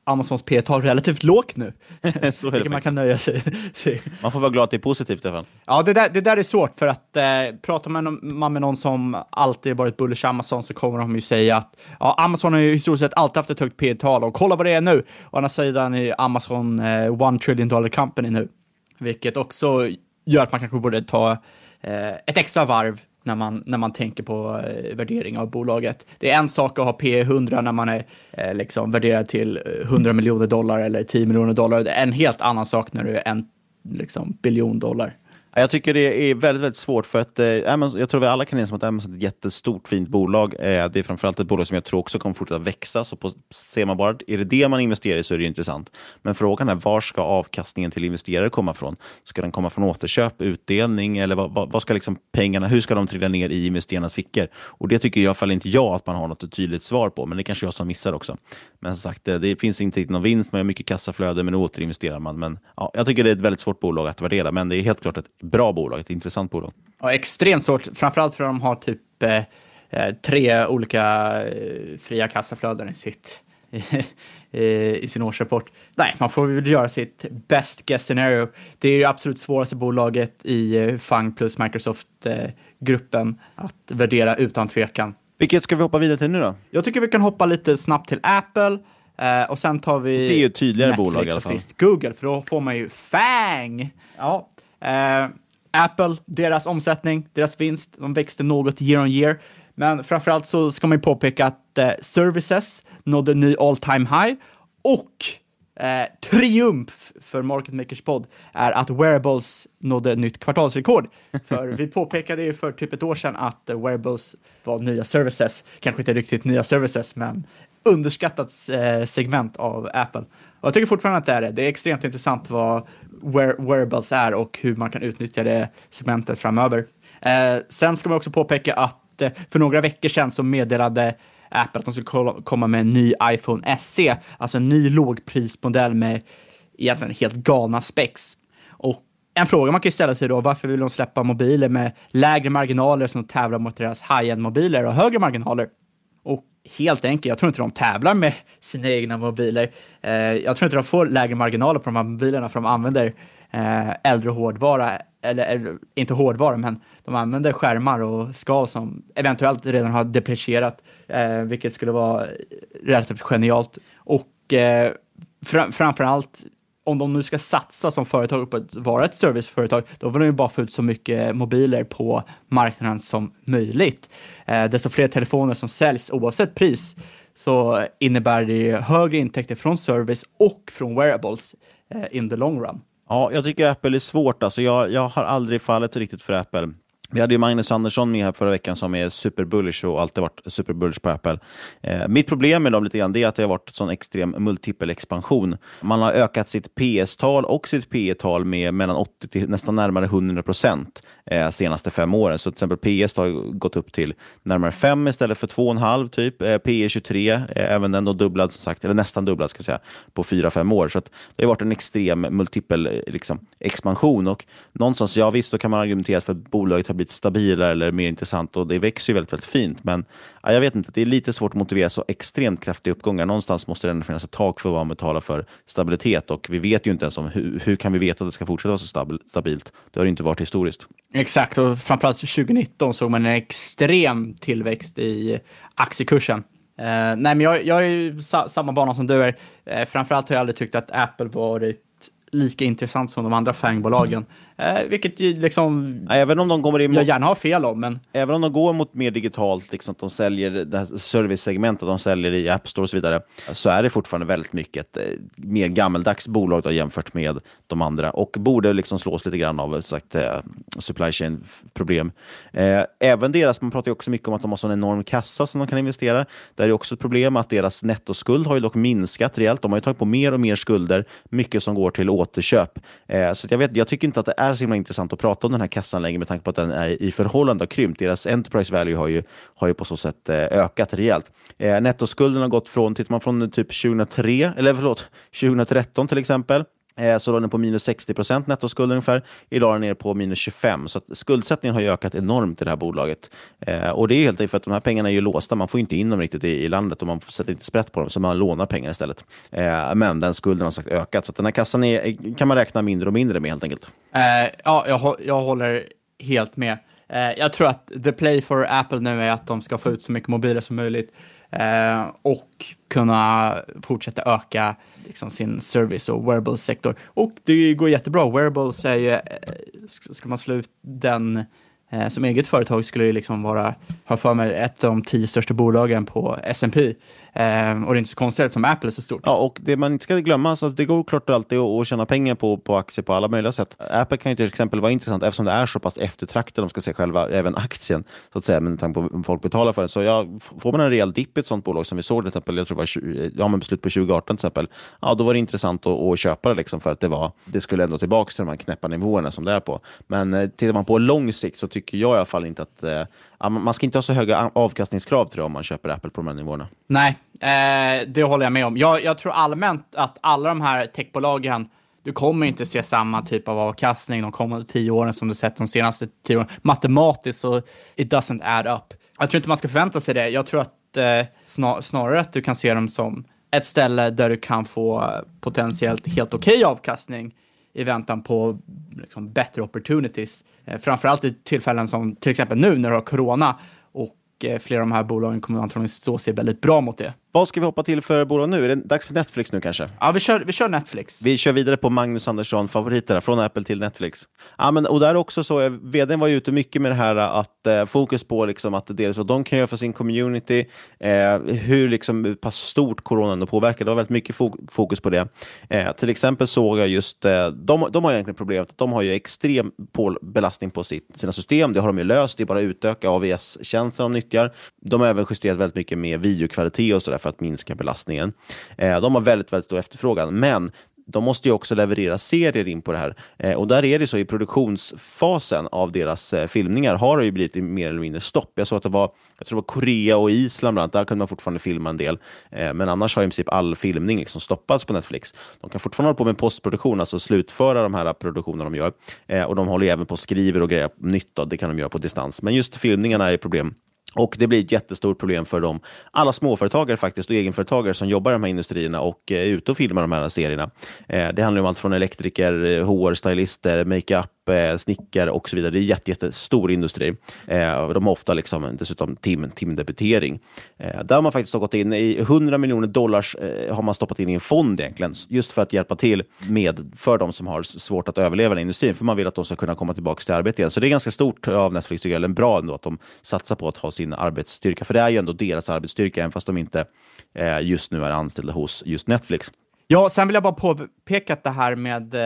Amazons P/tal relativt lågt nu. Så är det man kan nöja sig. Man får vara glad att det är positivt i alla fall. Ja, det där är svårt, för att pratar man med någon som alltid varit bullish Amazon, så kommer de ju säga att Amazon har ju historiskt sett alltid haft ett högt P/tal, och kolla vad det är nu. Å andra sidan är Amazon $1 trillion company nu, vilket också gör att man kanske borde ta ett extra varv när man tänker på värdering av bolaget. Det är en sak att ha P100 när man är liksom värderad till $100 miljoner eller $10 miljoner. Det är en helt annan sak när du är en biljon dollar. Jag tycker det är väldigt, väldigt svårt, för att jag tror vi alla kan inse att Amazon är ett jättestort, fint bolag. Det är framförallt ett bolag som jag tror också kommer fortsätta växa. Så ser man bara, är det man investerar i, så är det intressant. Men frågan är, var ska avkastningen till investerare komma från? Ska den komma från återköp, utdelning, eller vad ska pengarna, hur ska de trilla ner i investerarnas fickor? Och det tycker i alla fall inte jag att man har något tydligt svar på, men det kanske jag som missar också. Men som sagt, det finns inte någon vinst, man har mycket kassaflöde, men återinvesterar man. Men jag tycker det är ett väldigt svårt bolag att värdera, men det är helt klart ett bra bolag, ett intressant bolag. Ja, extremt svårt, framförallt för att de har typ 3 olika fria kassaflöden i sin årsrapport. Nej, man får väl göra sitt best guess scenario. Det är ju absolut svåraste bolaget i FANG plus Microsoft-gruppen att värdera utan tvekan. Vilket ska vi hoppa vidare till nu då? Jag tycker vi kan hoppa lite snabbt till Apple. Och sen tar vi det är ju tydligare Netflix bolag i alla fall. Och sist Google, för då får man ju FANG. Ja. Apple, deras omsättning, deras vinst, de växte något year on year. Men framförallt så ska man ju påpeka att services nådde en ny all time high. Och triumf för Market Makers podd är att wearables nådde ett nytt kvartalsrekord. För vi påpekade ju för typ ett år sedan att wearables var nya services. Kanske inte riktigt nya services, men underskattat segment av Apple. Och jag tycker fortfarande att det är det. Det är extremt intressant vad wearables är och hur man kan utnyttja det segmentet framöver. Sen ska man också påpeka att för några veckor sedan så meddelade Apple att de skulle komma med en ny iPhone SE. Alltså en ny lågprismodell med egentligen helt galna specs. Och en fråga man kan ställa sig då, varför vill de släppa mobiler med lägre marginaler som tävlar mot deras high-end-mobiler och högre marginaler? Och helt enkelt, jag tror inte de tävlar med sina egna mobiler. Jag tror inte de får lägre marginaler på de här mobilerna, för de använder äldre hårdvara, eller inte hårdvara, men de använder skärmar och skal som eventuellt redan har deprecierat, vilket skulle vara relativt genialt. Och framförallt, om de nu ska satsa som företag på att vara ett serviceföretag, då vill de ju bara få ut så mycket mobiler på marknaden som möjligt. Desto fler telefoner som säljs oavsett pris, så innebär det högre intäkter från service och från wearables in the long run. Ja, jag tycker Apple är svårt. Alltså jag har aldrig fallit riktigt för Apple. Vi hade ju Magnus Andersson med här förra veckan som är superbullish och alltid varit superbullish på Apple. Mitt problem med dem lite grann är att det har varit sån extrem multipel expansion. Man har ökat sitt PS-tal och sitt P/tal med mellan 80 till nästan närmare 100% senaste 5 åren. Så till exempel PS har gått upp till närmare 5 istället för 2,5 typ. P/23, även den då dubblad som sagt, eller nästan dubblad ska jag säga, på 4-5 år. Så att det har varit en extrem multipel expansion, och någonstans, ja visst, då kan man argumentera för att bolaget har blivit stabilare eller mer intressant, och det växer ju väldigt, väldigt fint, men jag vet inte, det är lite svårt att motivera så extremt kraftiga uppgångar. Någonstans måste det ändå finnas ett tak för vad man betalar för stabilitet, och vi vet ju inte ens om hur kan vi veta att det ska fortsätta vara så stabilt. Det har ju inte varit historiskt. Exakt, och framförallt 2019 såg man en extrem tillväxt i aktiekursen. Nej, men jag är ju samma bana som du är. Framförallt har jag aldrig tyckt att Apple varit lika intressant som de andra FANG-bolagen. Vilket liksom, även om de kommer in, jag gärna har fel om, men även om de går mot mer digitalt, liksom att de säljer det här service-segmentet, de säljer i App Store och så vidare, så är det fortfarande väldigt mycket ett mer gammeldags bolag då, jämfört med de andra, och borde liksom slås lite grann av sagt, supply chain-problem. Även deras, man pratar ju också mycket om att de har sån enorm kassa som de kan investera. Där är också ett problem att deras nettoskuld har ju dock minskat rejält. De har ju tagit på mer och mer skulder, mycket som går till återköp. Så att jag tycker inte att det är så himla intressant att prata om den här kassan längre, med tanke på att den är i förhållande har krympt. Deras enterprise value har ju på så sätt ökat rejält. Nettoskulden har gått från, tittar man från typ 2013 till exempel, Så låg den på minus 60% nettoskuld ungefär. Idag är den ner på minus 25%. Så att skuldsättningen har ju ökat enormt i det här bolaget. Och det är helt enkelt för att de här pengarna är ju låsta. Man får inte in dem riktigt i landet och man sätter inte sprätt på dem, så man lånar pengar istället. Men den skulden har sagt ökat. Så att den här kassan kan man räkna mindre och mindre med helt enkelt. Ja, jag håller helt med. Jag tror att the play for Apple nu är att de ska få ut så mycket mobiler som möjligt och kunna fortsätta öka liksom sin service- och wearables-sektor. Och det går jättebra. Wearables är ju, ska man slå ut den som eget företag, skulle ju liksom ha för mig ett av de 10 största bolagen på S&P. Och det är inte så konstigt som Apple är så stort. Ja, och det man inte ska glömma, så att det går klart alltid att tjäna pengar på aktier på alla möjliga sätt. Apple kan ju till exempel vara intressant eftersom det är så pass eftertraktat, de ska se själva, även aktien så att säga, med tanke på folk betalar för den. Så får man en rejäl dipp i ett sånt bolag som vi såg till exempel, jag tror det var beslut på 2018 till exempel, då var det intressant att köpa det liksom, för att det skulle ändå tillbaka till de här knäppa nivåerna som det är på. Men tittar man på lång sikt så tycker jag i alla fall inte att man ska inte ha så höga avkastningskrav till det om man köper Apple på de här nivåerna. Nej, det håller jag med om. Jag tror allmänt att alla de här techbolagen, du kommer inte se samma typ av avkastning de kommande 10 åren som du sett de senaste 10 åren. Matematiskt så it doesn't add up. Jag tror inte man ska förvänta sig det. Jag tror att snarare att du kan se dem som ett ställe där du kan få potentiellt helt okej avkastning i väntan på liksom bättre opportunities. Framförallt i tillfällen som till exempel nu när du har corona, och flera av de här bolagen kommer antagligen stå sig väldigt bra mot det. Vad ska vi hoppa till för bolag nu? Är det dags för Netflix nu kanske? Ja, vi kör Netflix. Vi kör vidare på Magnus Andersson, favoriter från Apple till Netflix. Ja, men, och där också så, vdn var ju ute mycket med det här att fokus på liksom att dels vad de kan göra för sin community, hur liksom pass stort coronan påverkar. Det var väldigt mycket fokus på det. Till exempel såg jag just, de har egentligen problemet att de har ju extrem belastning på sina system. Det har de ju löst, det är bara att utöka AVS-tjänster de nyttjar. De har även justerat väldigt mycket med videokvalitet och sådär för att minska belastningen. De har väldigt, väldigt stor efterfrågan, men de måste ju också leverera serier in på det här. Och där är det så, i produktionsfasen av deras filmningar har det ju blivit mer eller mindre stopp. Jag såg att jag tror det var Korea och Island bland annat, där kunde man fortfarande filma en del. Men annars har i princip all filmning liksom stoppats på Netflix. De kan fortfarande hålla på med postproduktion, alltså slutföra de här produktionerna de gör. Och de håller ju även på och skriver och grejer nytt då, det kan de göra på distans. Men just filmningarna är problem. Och det blir ett jättestort problem för dem. Alla småföretagare faktiskt och egenföretagare som jobbar i de här industrierna och är ute och filmar de här serierna. Det handlar om allt från elektriker, HR-stylister, makeup, snickare och så vidare. Det är jättestor industri. De har ofta liksom dessutom timdebitering. Där har man faktiskt gått in i $100 miljoner har man stoppat in i en fond egentligen, just för att hjälpa till för de som har svårt att överleva i industrin, för man vill att de ska kunna komma tillbaka till arbete igen. Så det är ganska stort av Netflix, tycker jag, eller bra ändå att de satsar på att ha sin arbetsstyrka, för det är ju ändå deras arbetsstyrka, även fast de inte just nu är anställda hos just Netflix. Ja, sen vill jag bara påpeka att det här med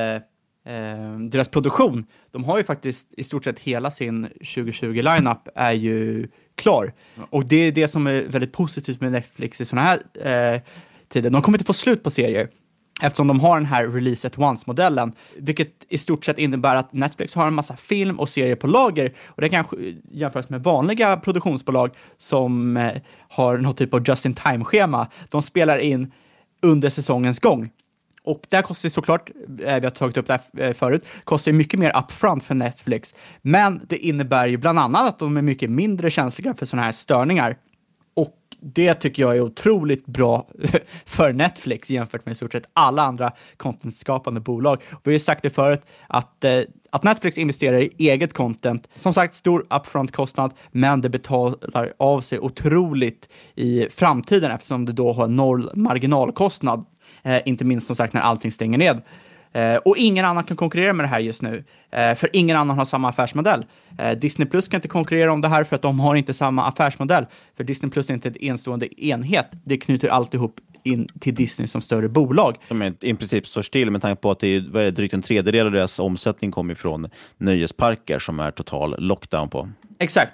deras produktion, de har ju faktiskt i stort sett hela sin 2020-lineup är ju klar. Och det är det som är väldigt positivt med Netflix i sådana här tider. De kommer inte få slut på serier, eftersom de har den här release at once-modellen, vilket i stort sett innebär att Netflix har en massa film och serier på lager, och det kan jämföras med vanliga produktionsbolag som har något typ av just-in-time-schema. De spelar in under säsongens gång. Och där kostar det såklart, vi har tagit upp det här förut, kostar mycket mer upfront för Netflix. Men det innebär ju bland annat att de är mycket mindre känsliga för sådana här störningar. Och det tycker jag är otroligt bra för Netflix jämfört med i stort sett alla andra contentskapande bolag. Vi har ju sagt det förut att Netflix investerar i eget content. Som sagt, stor upfront-kostnad, men det betalar av sig otroligt i framtiden eftersom det då har noll marginalkostnad. Inte minst som sagt när allting stänger ned. Och ingen annan kan konkurrera med det här just nu. För ingen annan har samma affärsmodell. Disney Plus kan inte konkurrera om det här för att de har inte samma affärsmodell. För Disney Plus är inte en enstående enhet. Det knyter alltihop in till Disney som större bolag. Som i princip står still med tanke på att det är drygt en tredjedel av deras omsättning kommer från nöjesparker som är total lockdown på. Exakt.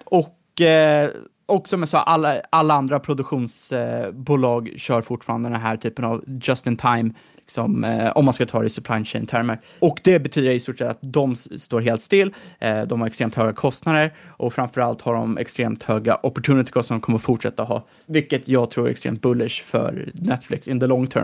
Och som jag sa, alla andra produktionsbolag kör fortfarande den här typen av just-in-time, liksom, om man ska ta det i supply chain-termer. Och det betyder i stort sett att de står helt still, de har extremt höga kostnader och framförallt har de extremt höga opportunity cost som de kommer att fortsätta ha. Vilket jag tror är extremt bullish för Netflix in the long term.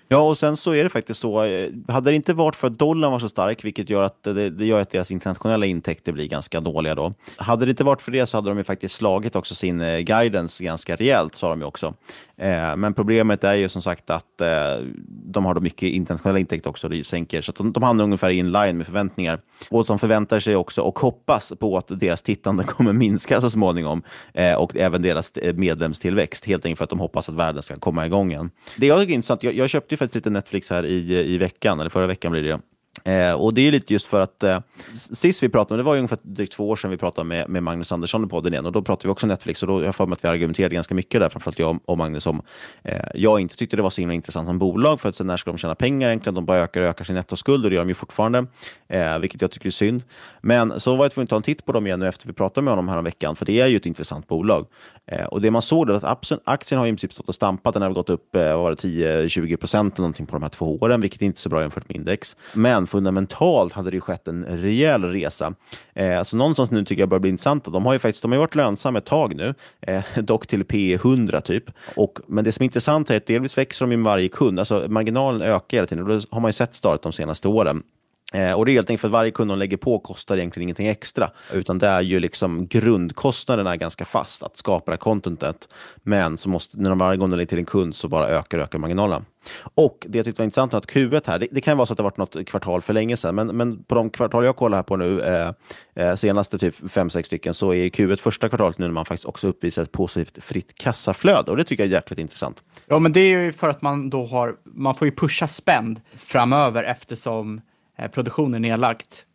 Ja, och sen så är det faktiskt så, hade det inte varit för att dollarn var så stark, vilket gör att det gör att deras internationella intäkter blir ganska dåliga då. Hade det inte varit för det så hade de ju faktiskt slagit också sin guidance ganska rejält, sa de ju också. Men problemet är ju som sagt att de har då mycket internationella intäkter också, det sänker, så att de hamnar ungefär in line med förväntningar. Och som förväntar sig också och hoppas på att deras tittande kommer minska så småningom, och även deras medlemstillväxt, helt enkelt för att de hoppas att världen ska komma igång igen. Det jag tycker är intressant, jag köpte ju faktiskt lite Netflix här i veckan, eller förra veckan blir det. Och det är lite just för att sist vi pratade, det var ju ungefär drygt 2 år sedan vi pratade med Magnus Andersson i podden igen, och då pratade vi också Netflix, och då jag får med att vi argumenterade ganska mycket där, framförallt jag och Magnus, om jag inte tyckte det var så himla intressant som bolag, för att sen när ska de tjäna pengar egentligen, de bara ökar sin nettoskuld, och det gör de ju fortfarande, vilket jag tycker är synd. Men så var jag tvungen att ta en titt på dem igen nu efter vi pratade med honom här om veckan, för det är ju ett intressant bolag. Och det man såg är att aktien har i princip stått och stampat, den har gått upp 10-20% eller någonting på de här 2 åren, vilket är inte så bra jämfört med index. Men fundamentalt hade det ju skett en rejäl resa. Så någonstans nu tycker jag börjar bli intressant. De har ju varit lönsamma ett tag nu, dock till P100 typ. Men det som är intressant är att delvis växer de med varje kund. Alltså marginalen ökar hela tiden, och det har man ju sett starkt de senaste åren. Och det är helt enkelt för att varje kund de lägger på kostar egentligen ingenting extra, utan det är ju liksom grundkostnaden är ganska fast att skapa det här contentet, men så måste, när de varje gång de lägger till en kund så bara ökar marginalen. Och det jag tyckte var intressant att Q1 här, det kan vara så att det har varit något kvartal för länge sedan, men på de kvartal jag kollar här på nu, senaste typ 5-6 stycken, så är Q1 första kvartalet nu när man faktiskt också uppvisar ett positivt fritt kassaflöde, och det tycker jag är jäkligt intressant. Ja, men det är ju för att man får ju pusha spend framöver eftersom produktionen är nedlagt.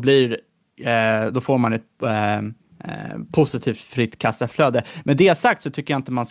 Då får man ett positivt fritt kassaflöde. Men det sagt så tycker jag inte man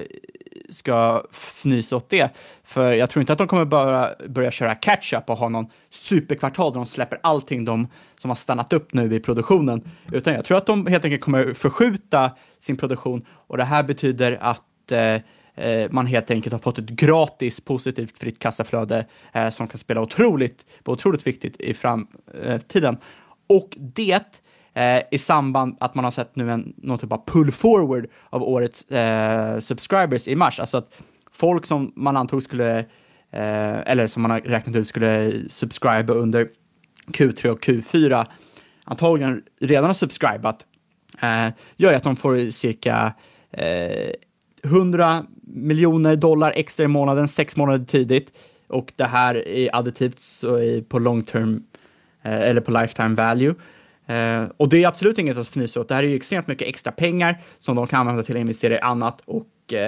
ska fnysa åt det. För jag tror inte att de kommer börja köra catch-up och ha någon superkvartal där de släpper allting som har stannat upp nu i produktionen. Utan jag tror att de helt enkelt kommer förskjuta sin produktion. Och det här betyder att man helt enkelt har fått ett gratis positivt fritt kassaflöde som kan spela otroligt viktigt i framtiden. Och det i samband att man har sett nu någon typ av pull forward av årets subscribers i mars. Alltså att folk som man antog skulle, eller som man har räknat ut skulle subscriba under Q3 och Q4, antagligen redan har subscribat, gör att de får cirka $100 miljoner extra i månaden, 6 månader tidigt. Och det här är additivt så är på long term eller på lifetime value. Och det är absolut inget att fnysa åt. Det här är ju extremt mycket extra pengar som de kan använda till att investera i annat, och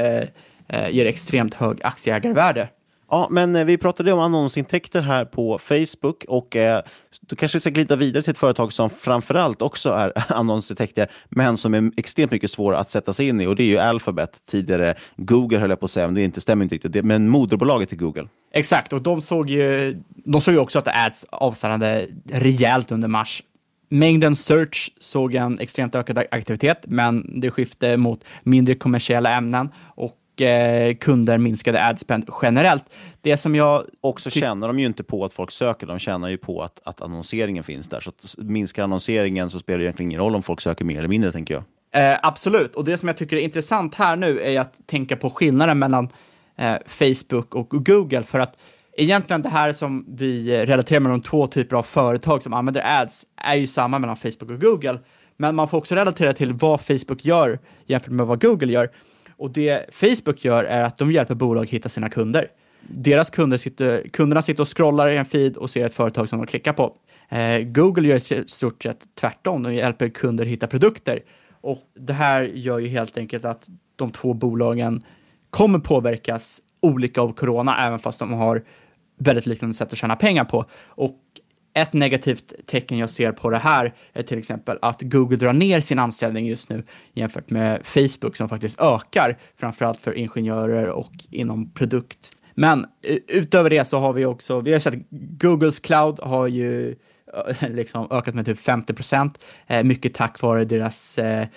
ger extremt hög aktieägarvärde. Ja, men vi pratade om annonsintäkter här på Facebook, och då kanske vi ska glida vidare till ett företag som framförallt också är annonsintäkter, men som är extremt mycket svåra att sätta sig in i, och det är ju Alphabet, tidigare Google höll jag på att säga, men det stämmer inte riktigt, men moderbolaget till Google. Exakt, och de såg ju också att ads avstannade rejält under mars. Mängden search såg en extremt ökad aktivitet, men det skifte mot mindre kommersiella ämnen, och kunder minskade adspend generellt. Det som jag också tjänar de ju inte på att folk söker, de tjänar ju på att annonseringen finns där. Så att minskar annonseringen så spelar det egentligen ingen roll om folk söker mer eller mindre, tänker jag. Absolut, och det som jag tycker är intressant här nu är att tänka på skillnaden mellan Facebook och Google, för att egentligen det här som vi relaterar med de 2 typer av företag som använder ads är ju samma mellan Facebook och Google, men man får också relatera till vad Facebook gör jämfört med vad Google gör. Och det Facebook gör är att de hjälper bolag hitta sina kunder. Deras kunderna sitter och scrollar i en feed och ser ett företag som de klickar på. Google gör i stort sett tvärtom. De hjälper kunder hitta produkter. Och det här gör ju helt enkelt att de 2 bolagen kommer påverkas olika av corona, även fast de har väldigt liknande sätt att tjäna pengar på. Och ett negativt tecken jag ser på det här är till exempel att Google drar ner sin anställning just nu jämfört med Facebook som faktiskt ökar, framförallt för ingenjörer och inom produkt. Men utöver det så har vi har sett att Googles cloud har ju liksom ökat med typ 50%, mycket tack vare deras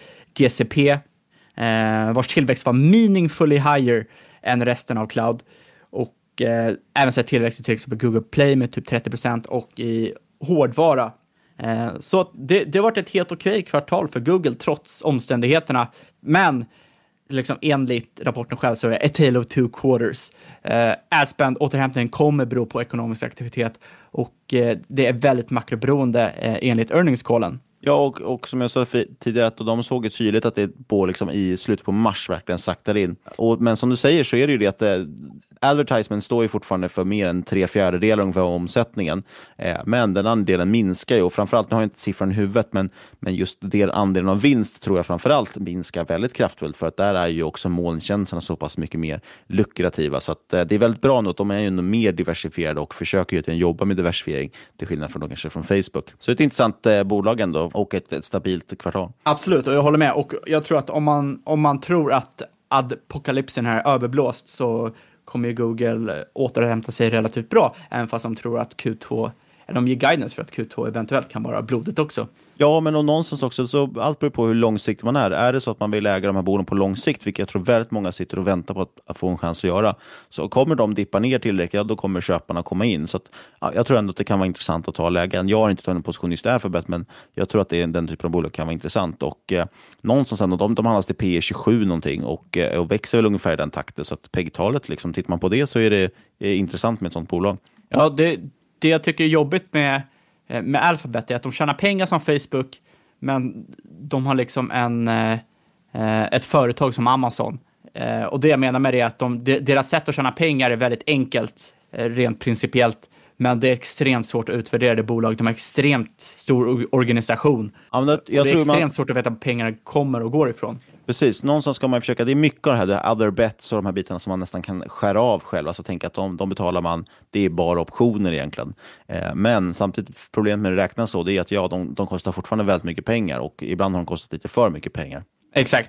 GCP, vars tillväxt var meaningfully higher än resten av cloud. Och även så tillväxt i till exempel Google Play med typ 30% och i hårdvara. Så det har varit ett helt okej kvartal för Google trots omständigheterna. Men liksom enligt rapporten själv så är det a tale of two quarters. Adspend återhämtningen kommer bero på ekonomisk aktivitet och det är väldigt makroberoende enligt earnings-callen. Ja, och som jag sa tidigare, att de såg ju tydligt att det på liksom i slutet på mars verkligen saktade in. Men som du säger så är det ju det att advertisement står ju fortfarande för mer än 3/4 ungefär av omsättningen. Men den andelen minskar ju, och framförallt, nu har jag inte siffran i huvudet, men just andelen av vinst tror jag framförallt minskar väldigt kraftfullt, för att där är ju också molntjänsterna så pass mycket mer lukrativa. Så att det är väldigt bra nu att de är ju mer diversifierade och försöker ju jobba med diversifiering till skillnad från kanske från Facebook. Så ett intressant bolag ändå och ett stabilt kvartal. Absolut, och jag håller med. Och jag tror att om man tror att apokalypsen här är överblåst så kommer ju Google återhämta sig relativt bra, även fast de tror att Q2, eller de ger guidance för att Q2 eventuellt kan vara blodigt också. Ja, men och någonstans också, så allt beror på hur långsiktigt man är. Är det så att man vill äga de här bolagen på lång sikt, vilket jag tror väldigt många sitter och väntar på att få en chans att göra, så kommer de dippa ner tillräckligt, då kommer köparna komma in. Så att, jag tror ändå att det kan vara intressant att ta lägen. Jag har inte tagit en position just Alphabet, men jag tror att den typen av bolag kan vara intressant. Och någonstans ändå, de handlas till P/E 27 någonting och växer väl ungefär i den takten. Så att PEG-talet, liksom, tittar man på det så är det intressant med ett sånt bolag. Ja, det jag tycker är jobbigt med Alphabet är att de tjänar pengar som Facebook, men de har liksom ett företag som Amazon. Och det jag menar med det är att deras sätt att tjäna pengar är väldigt enkelt, rent principiellt, men det är extremt svårt att utvärdera det bolag. De har extremt stor organisation. Ja, men det är extremt svårt att veta var pengarna kommer och går ifrån. Precis, någonstans ska man försöka, det är mycket av det här other bets och de här bitarna som man nästan kan skära av själv, alltså tänka att de betalar man, det är bara optioner egentligen. Men samtidigt, problemet med det räknas så, det är att de kostar fortfarande väldigt mycket pengar, och ibland har de kostat lite för mycket pengar. Exakt.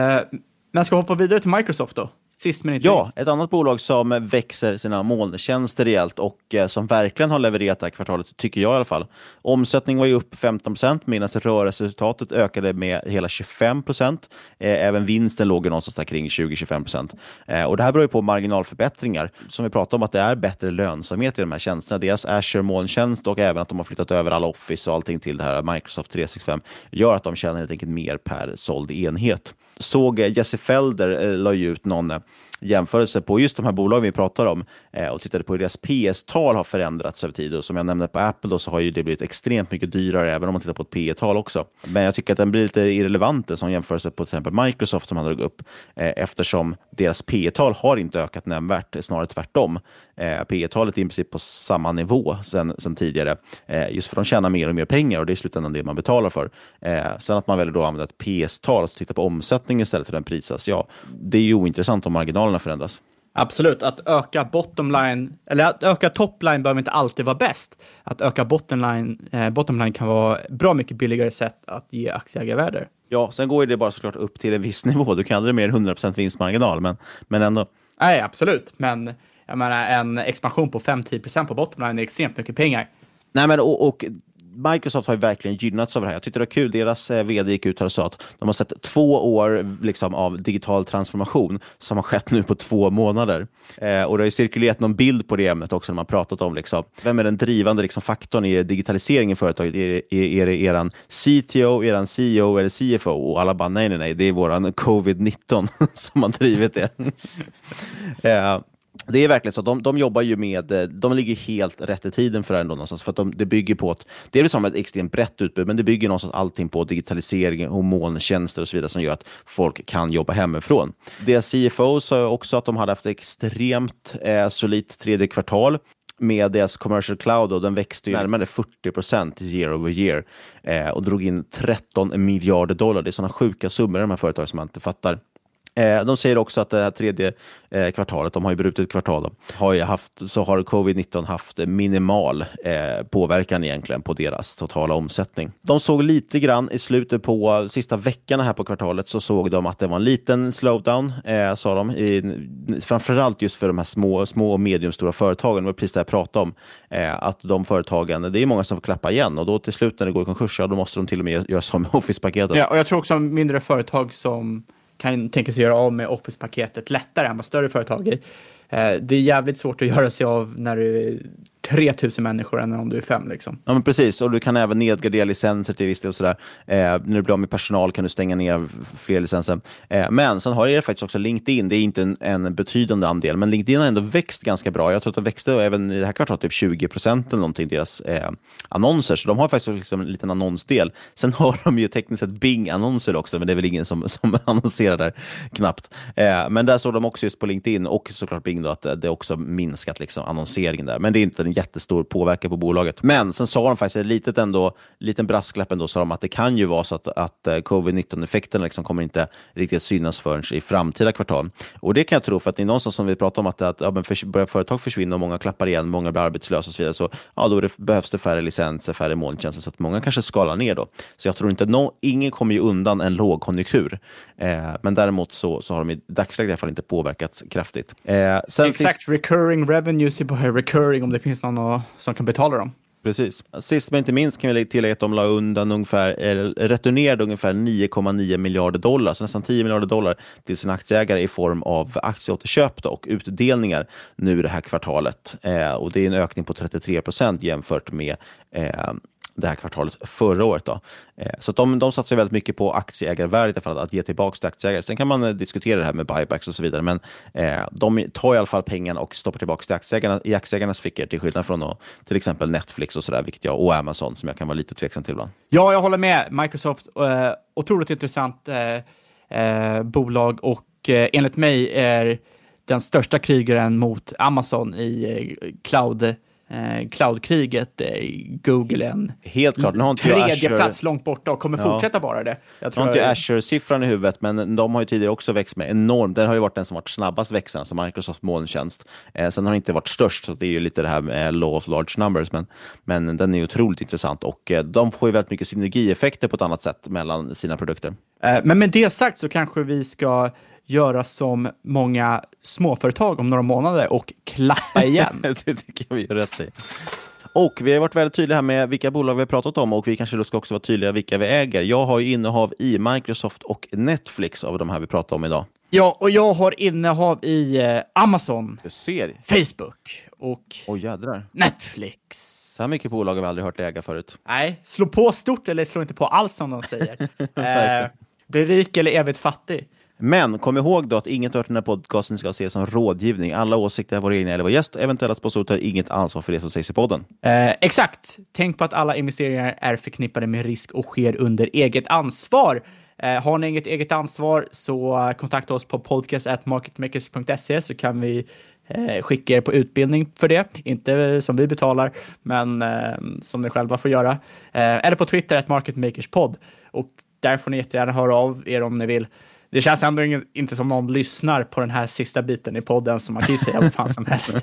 Men ska vi hoppa vidare till Microsoft då? Ja, ett annat bolag som växer sina molntjänster rejält och som verkligen har levererat det här kvartalet, tycker jag i alla fall. Omsättningen var ju upp 15%, medan rörelseresultatet ökade med hela 25%. Även vinsten låg någonstans där kring 20-25%. Och det här beror ju på marginalförbättringar. Som vi pratade om, att det är bättre lönsamhet i de här tjänsterna. Deras Azure molntjänst och även att de har flyttat över alla Office och allting till det här Microsoft 365 gör att de tjänar helt enkelt mer per såld enhet. Såg Jesse Felder la ut någon jämförelse på just de här bolagen vi pratar om och tittade på hur deras PS-tal har förändrats över tid. Och som jag nämnde på Apple då, så har ju det blivit extremt mycket dyrare, även om man tittar på ett P/E-tal också. Men jag tycker att den blir lite irrelevant som jämförelse på till exempel Microsoft som han drog upp, eftersom deras P/E-tal har inte ökat nämnvärt, snarare tvärtom. P/E-talet är i princip på samma nivå sen tidigare, just för de tjänar mer och mer pengar och det är i slutändan det man betalar för. Sen att man väljer då att använda ett PS-tal och titta på omsättning istället för den prisas, ja, det är ju ointressant om marginalerna förändras. Absolut, att öka bottomline, eller att öka topline behöver inte alltid vara bäst. Att öka bottomline kan vara bra mycket billigare sätt att ge aktieägarvärde. Ja, sen går det bara såklart upp till en viss nivå. Du kan aldrig mer än 100% vinstmarginal, men ändå. Nej, absolut. Men jag menar, en expansion på 5-10% på bottomline är extremt mycket pengar. Nej, men och Microsoft har ju verkligen gynnats av det här. Jag tyckte det var kul. Deras vd gick ut här och sa att de har sett 2 år liksom av digital transformation som har skett nu på 2 månader. Och det har ju cirkulerat någon bild på det ämnet också när man pratat om liksom, vem är den drivande liksom, faktorn i digitaliseringen i företaget? Är det eran CTO, eran CEO eller CFO? Och alla bara nej, det är våran COVID-19 som har drivit det. Det är verkligen så att de jobbar ju med, de ligger helt rätt i tiden för det ändå någonstans, för att det bygger på att, det är ju som ett extremt brett utbud, men det bygger någonstans allting på digitalisering och molntjänster och så vidare som gör att folk kan jobba hemifrån. Deras CFO sa också att de hade haft extremt solidt 3:e kvartal med deras commercial cloud, och den växte ju närmare 40% year over year och drog in $13 miljarder. Det är sådana sjuka summor i de här företagen som man inte fattar. De säger också att det här 3:e kvartalet, de har ju brutit kvartal, har covid-19 haft minimal påverkan egentligen på deras totala omsättning. De såg lite grann i slutet på sista veckorna här på kvartalet, så såg de att det var en liten slowdown, sa de, framförallt just för de här små och mediumstora företagen. Det var precis det jag pratade om, att de företagen, det är många som får klappa igen, och då till slut när det går i konkurs, då måste de till och med göra som Office-paketet. Ja, och jag tror också mindre företag som kan tänka sig göra av med Office-paketet lättare än vad större företag är. Det är jävligt svårt att göra sig av när du 3000 människor än om du är 5 liksom. Ja, men precis. Och du kan även nedgradera licenser till viss del och sådär. När du blir av med personal kan du stänga ner fler licenser. Men sen har det faktiskt också LinkedIn. Det är inte en betydande andel, men LinkedIn har ändå växt ganska bra. Jag tror att de växte även i det här kvartalet typ 20% eller någonting, deras annonser. Så de har faktiskt liksom en liten annonsdel. Sen har de ju tekniskt sett Bing-annonser också, men det är väl ingen som annonserar där knappt. Men där såg de också just på LinkedIn och såklart Bing då, att det också minskat liksom annonseringen där. Men det är inte en jättestor påverkan på bolaget. Men sen sa de faktiskt liten brasklapp ändå, sa de att det kan ju vara så att covid-19-effekten liksom kommer inte riktigt synas förrän i framtida kvartal. Och det kan jag tro, för att det är någonstans som vi pratar om att börjar företag försvinna och många klappar igen, många blir arbetslösa och så vidare, så då behövs det färre licenser, färre molntjänster, så att många kanske skalar ner då. Så jag tror inte ingen kommer ju undan en lågkonjunktur. Men däremot så har de i dagsläget i alla fall inte påverkats kraftigt. Exakt, recurring revenues är på recurring om det finns någon som kan betala dem. Precis. Sist men inte minst kan vi tillägga att de la undan returnerade ungefär 9,9 miljarder dollar, så nästan 10 miljarder dollar till sina aktieägare i form av aktieåterköp och utdelningar nu det här kvartalet. Och det är en ökning på 33% jämfört med det här kvartalet förra året då. Så att de satsar väldigt mycket på aktieägarvärdet för att ge tillbaka till aktieägare. Sen kan man diskutera det här med buybacks och så vidare, men de tar i alla fall pengarna och stoppar tillbaka till aktieägarnas fickor, till skillnad från till exempel Netflix och sådär, vilket och Amazon som jag kan vara lite tveksam till ibland. Ja, jag håller med. Microsoft, otroligt intressant bolag, och enligt mig är den största krigaren mot Amazon i cloudkriget, Google helt klart. Nu har inte tredje plats långt borta och kommer fortsätta vara det. Jag har inte Azure-siffran i huvudet, men de har ju tidigare också växt med enormt. Den har ju varit den som varit snabbast växande, som Microsoft molntjänst. Sen har den inte varit störst, så det är ju lite det här med law of large numbers, men den är ju otroligt intressant, och de får ju väldigt mycket synergieffekter på ett annat sätt mellan sina produkter. Men med det sagt så kanske vi ska göra som många småföretag om några månader och klappa igen. Det tycker jag vi gör rätt i. Och vi har varit väldigt tydliga här med vilka bolag vi har pratat om, och vi kanske då ska också vara tydliga vilka vi äger. Jag har ju innehav i Microsoft och Netflix av de här vi pratar om idag. Ja, och jag har innehav i Amazon, Facebook och jädrar. Netflix. Så här mycket bolag har vi aldrig hört äga förut. Nej, slå på stort eller slå inte på alls, som de säger. Bli rik eller evigt fattig. Men kom ihåg då att inget av den här podcasten ska ses som rådgivning. Alla åsikter av vår egna eller vår gäst, eventuella sponsorer, tar inget ansvar för det som sägs i podden. Exakt. Tänk på att alla investeringar är förknippade med risk och sker under eget ansvar. Har ni inget eget ansvar så kontakta oss på podcast@marketmakers.se, så kan vi skicka er på utbildning för det. Inte som vi betalar, men som ni själva får göra. Eller på Twitter @marketmakerspod. Och där får ni jättegärna höra av er om ni vill. Det känns ändå inte som någon lyssnar på den här sista biten i podden, som man kan ju säga vad fan som helst.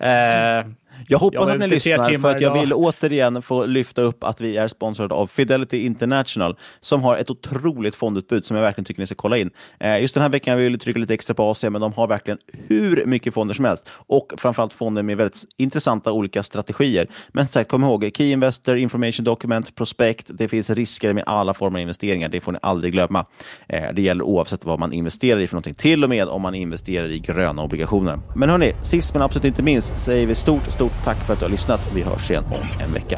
Jag hoppas att ni lyssnar, för att jag vill återigen få lyfta upp att vi är sponsrade av Fidelity International, som har ett otroligt fondutbud som jag verkligen tycker ni ska kolla in. Just den här veckan vill vi trycka lite extra på Asien, men de har verkligen hur mycket fonder som helst, och framförallt fonder med väldigt intressanta olika strategier. Men sagt, kom ihåg, Key Investor, Information Document, Prospect, det finns risker med alla former av investeringar, det får ni aldrig glömma. Det gäller oavsett vad man investerar i för någonting, till och med om man investerar i gröna obligationer. Men hörni, sist men absolut inte minst säger vi stort tack för att du har lyssnat. Vi hörs igen om en vecka.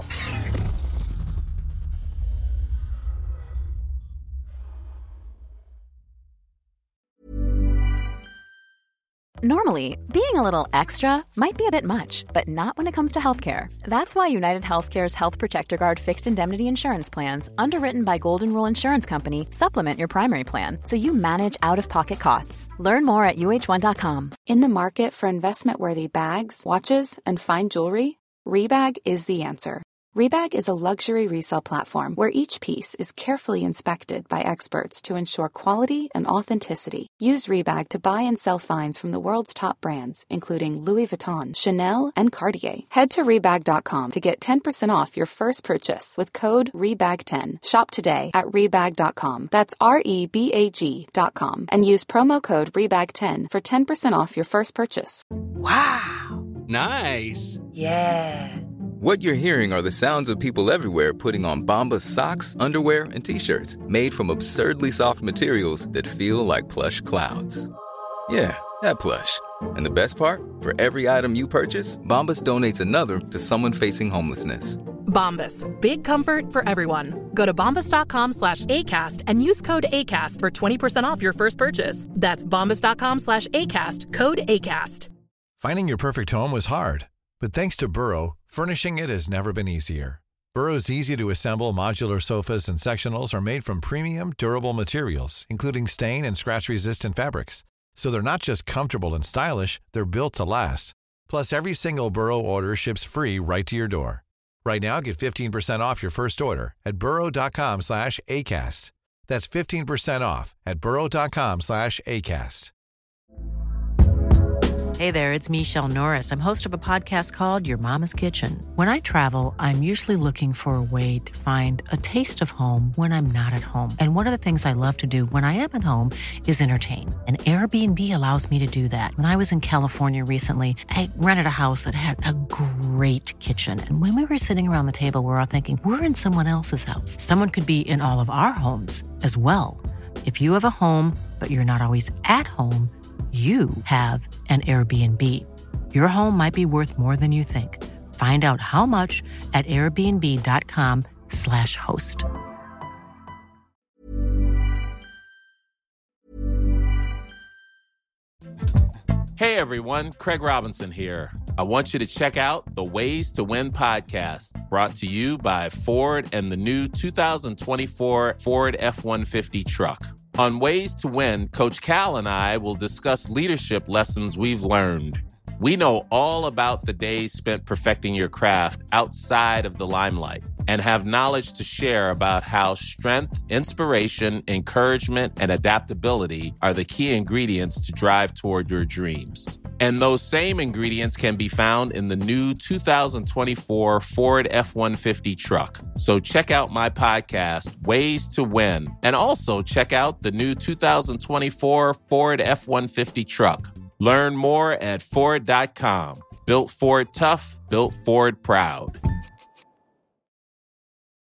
Normally, being a little extra might be a bit much, but not when it comes to healthcare. That's why United Healthcare's Health Protector Guard fixed indemnity insurance plans, underwritten by Golden Rule Insurance Company, supplement your primary plan so you manage out-of-pocket costs. Learn more at uh1.com. In the market for investment-worthy bags, watches, and fine jewelry, Rebag is the answer. Rebag is a luxury resale platform where each piece is carefully inspected by experts to ensure quality and authenticity. Use Rebag to buy and sell finds from the world's top brands, including Louis Vuitton, Chanel, and Cartier. Head to Rebag.com to get 10% off your first purchase with code REBAG10. Shop today at Rebag.com. That's REBAG.com. And use promo code REBAG10 for 10% off your first purchase. Wow! Nice! Yeah! What you're hearing are the sounds of people everywhere putting on Bombas socks, underwear, and T-shirts made from absurdly soft materials that feel like plush clouds. Yeah, that plush. And the best part? For every item you purchase, Bombas donates another to someone facing homelessness. Bombas. Big comfort for everyone. Go to bombas.com/ACAST and use code ACAST for 20% off your first purchase. That's bombas.com/ACAST. Code ACAST. Finding your perfect home was hard, but thanks to Burrow, furnishing it has never been easier. Burrow's easy-to-assemble modular sofas and sectionals are made from premium, durable materials, including stain and scratch-resistant fabrics. So they're not just comfortable and stylish, they're built to last. Plus, every single Burrow order ships free right to your door. Right now, get 15% off your first order at burrow.com/ACAST. That's 15% off at burrow.com/ACAST. Hey there, it's Michelle Norris. I'm host of a podcast called Your Mama's Kitchen. When I travel, I'm usually looking for a way to find a taste of home when I'm not at home. And one of the things I love to do when I am at home is entertain. And Airbnb allows me to do that. When I was in California recently, I rented a house that had a great kitchen. And when we were sitting around the table, we were all thinking, we're in someone else's house. Someone could be in all of our homes as well. If you have a home, but you're not always at home, you have an Airbnb. Your home might be worth more than you think. Find out how much at airbnb.com/host. Hey everyone, Craig Robinson here. I want you to check out the Ways to Win podcast, brought to you by Ford and the new 2024 Ford F-150 truck. On Ways to Win, Coach Cal and I will discuss leadership lessons we've learned. We know all about the days spent perfecting your craft outside of the limelight and have knowledge to share about how strength, inspiration, encouragement, and adaptability are the key ingredients to drive toward your dreams. And those same ingredients can be found in the new 2024 Ford F-150 truck. So check out my podcast, Ways to Win, and also check out the new 2024 Ford F-150 truck. Learn more at Ford.com. Built Ford tough, built Ford proud.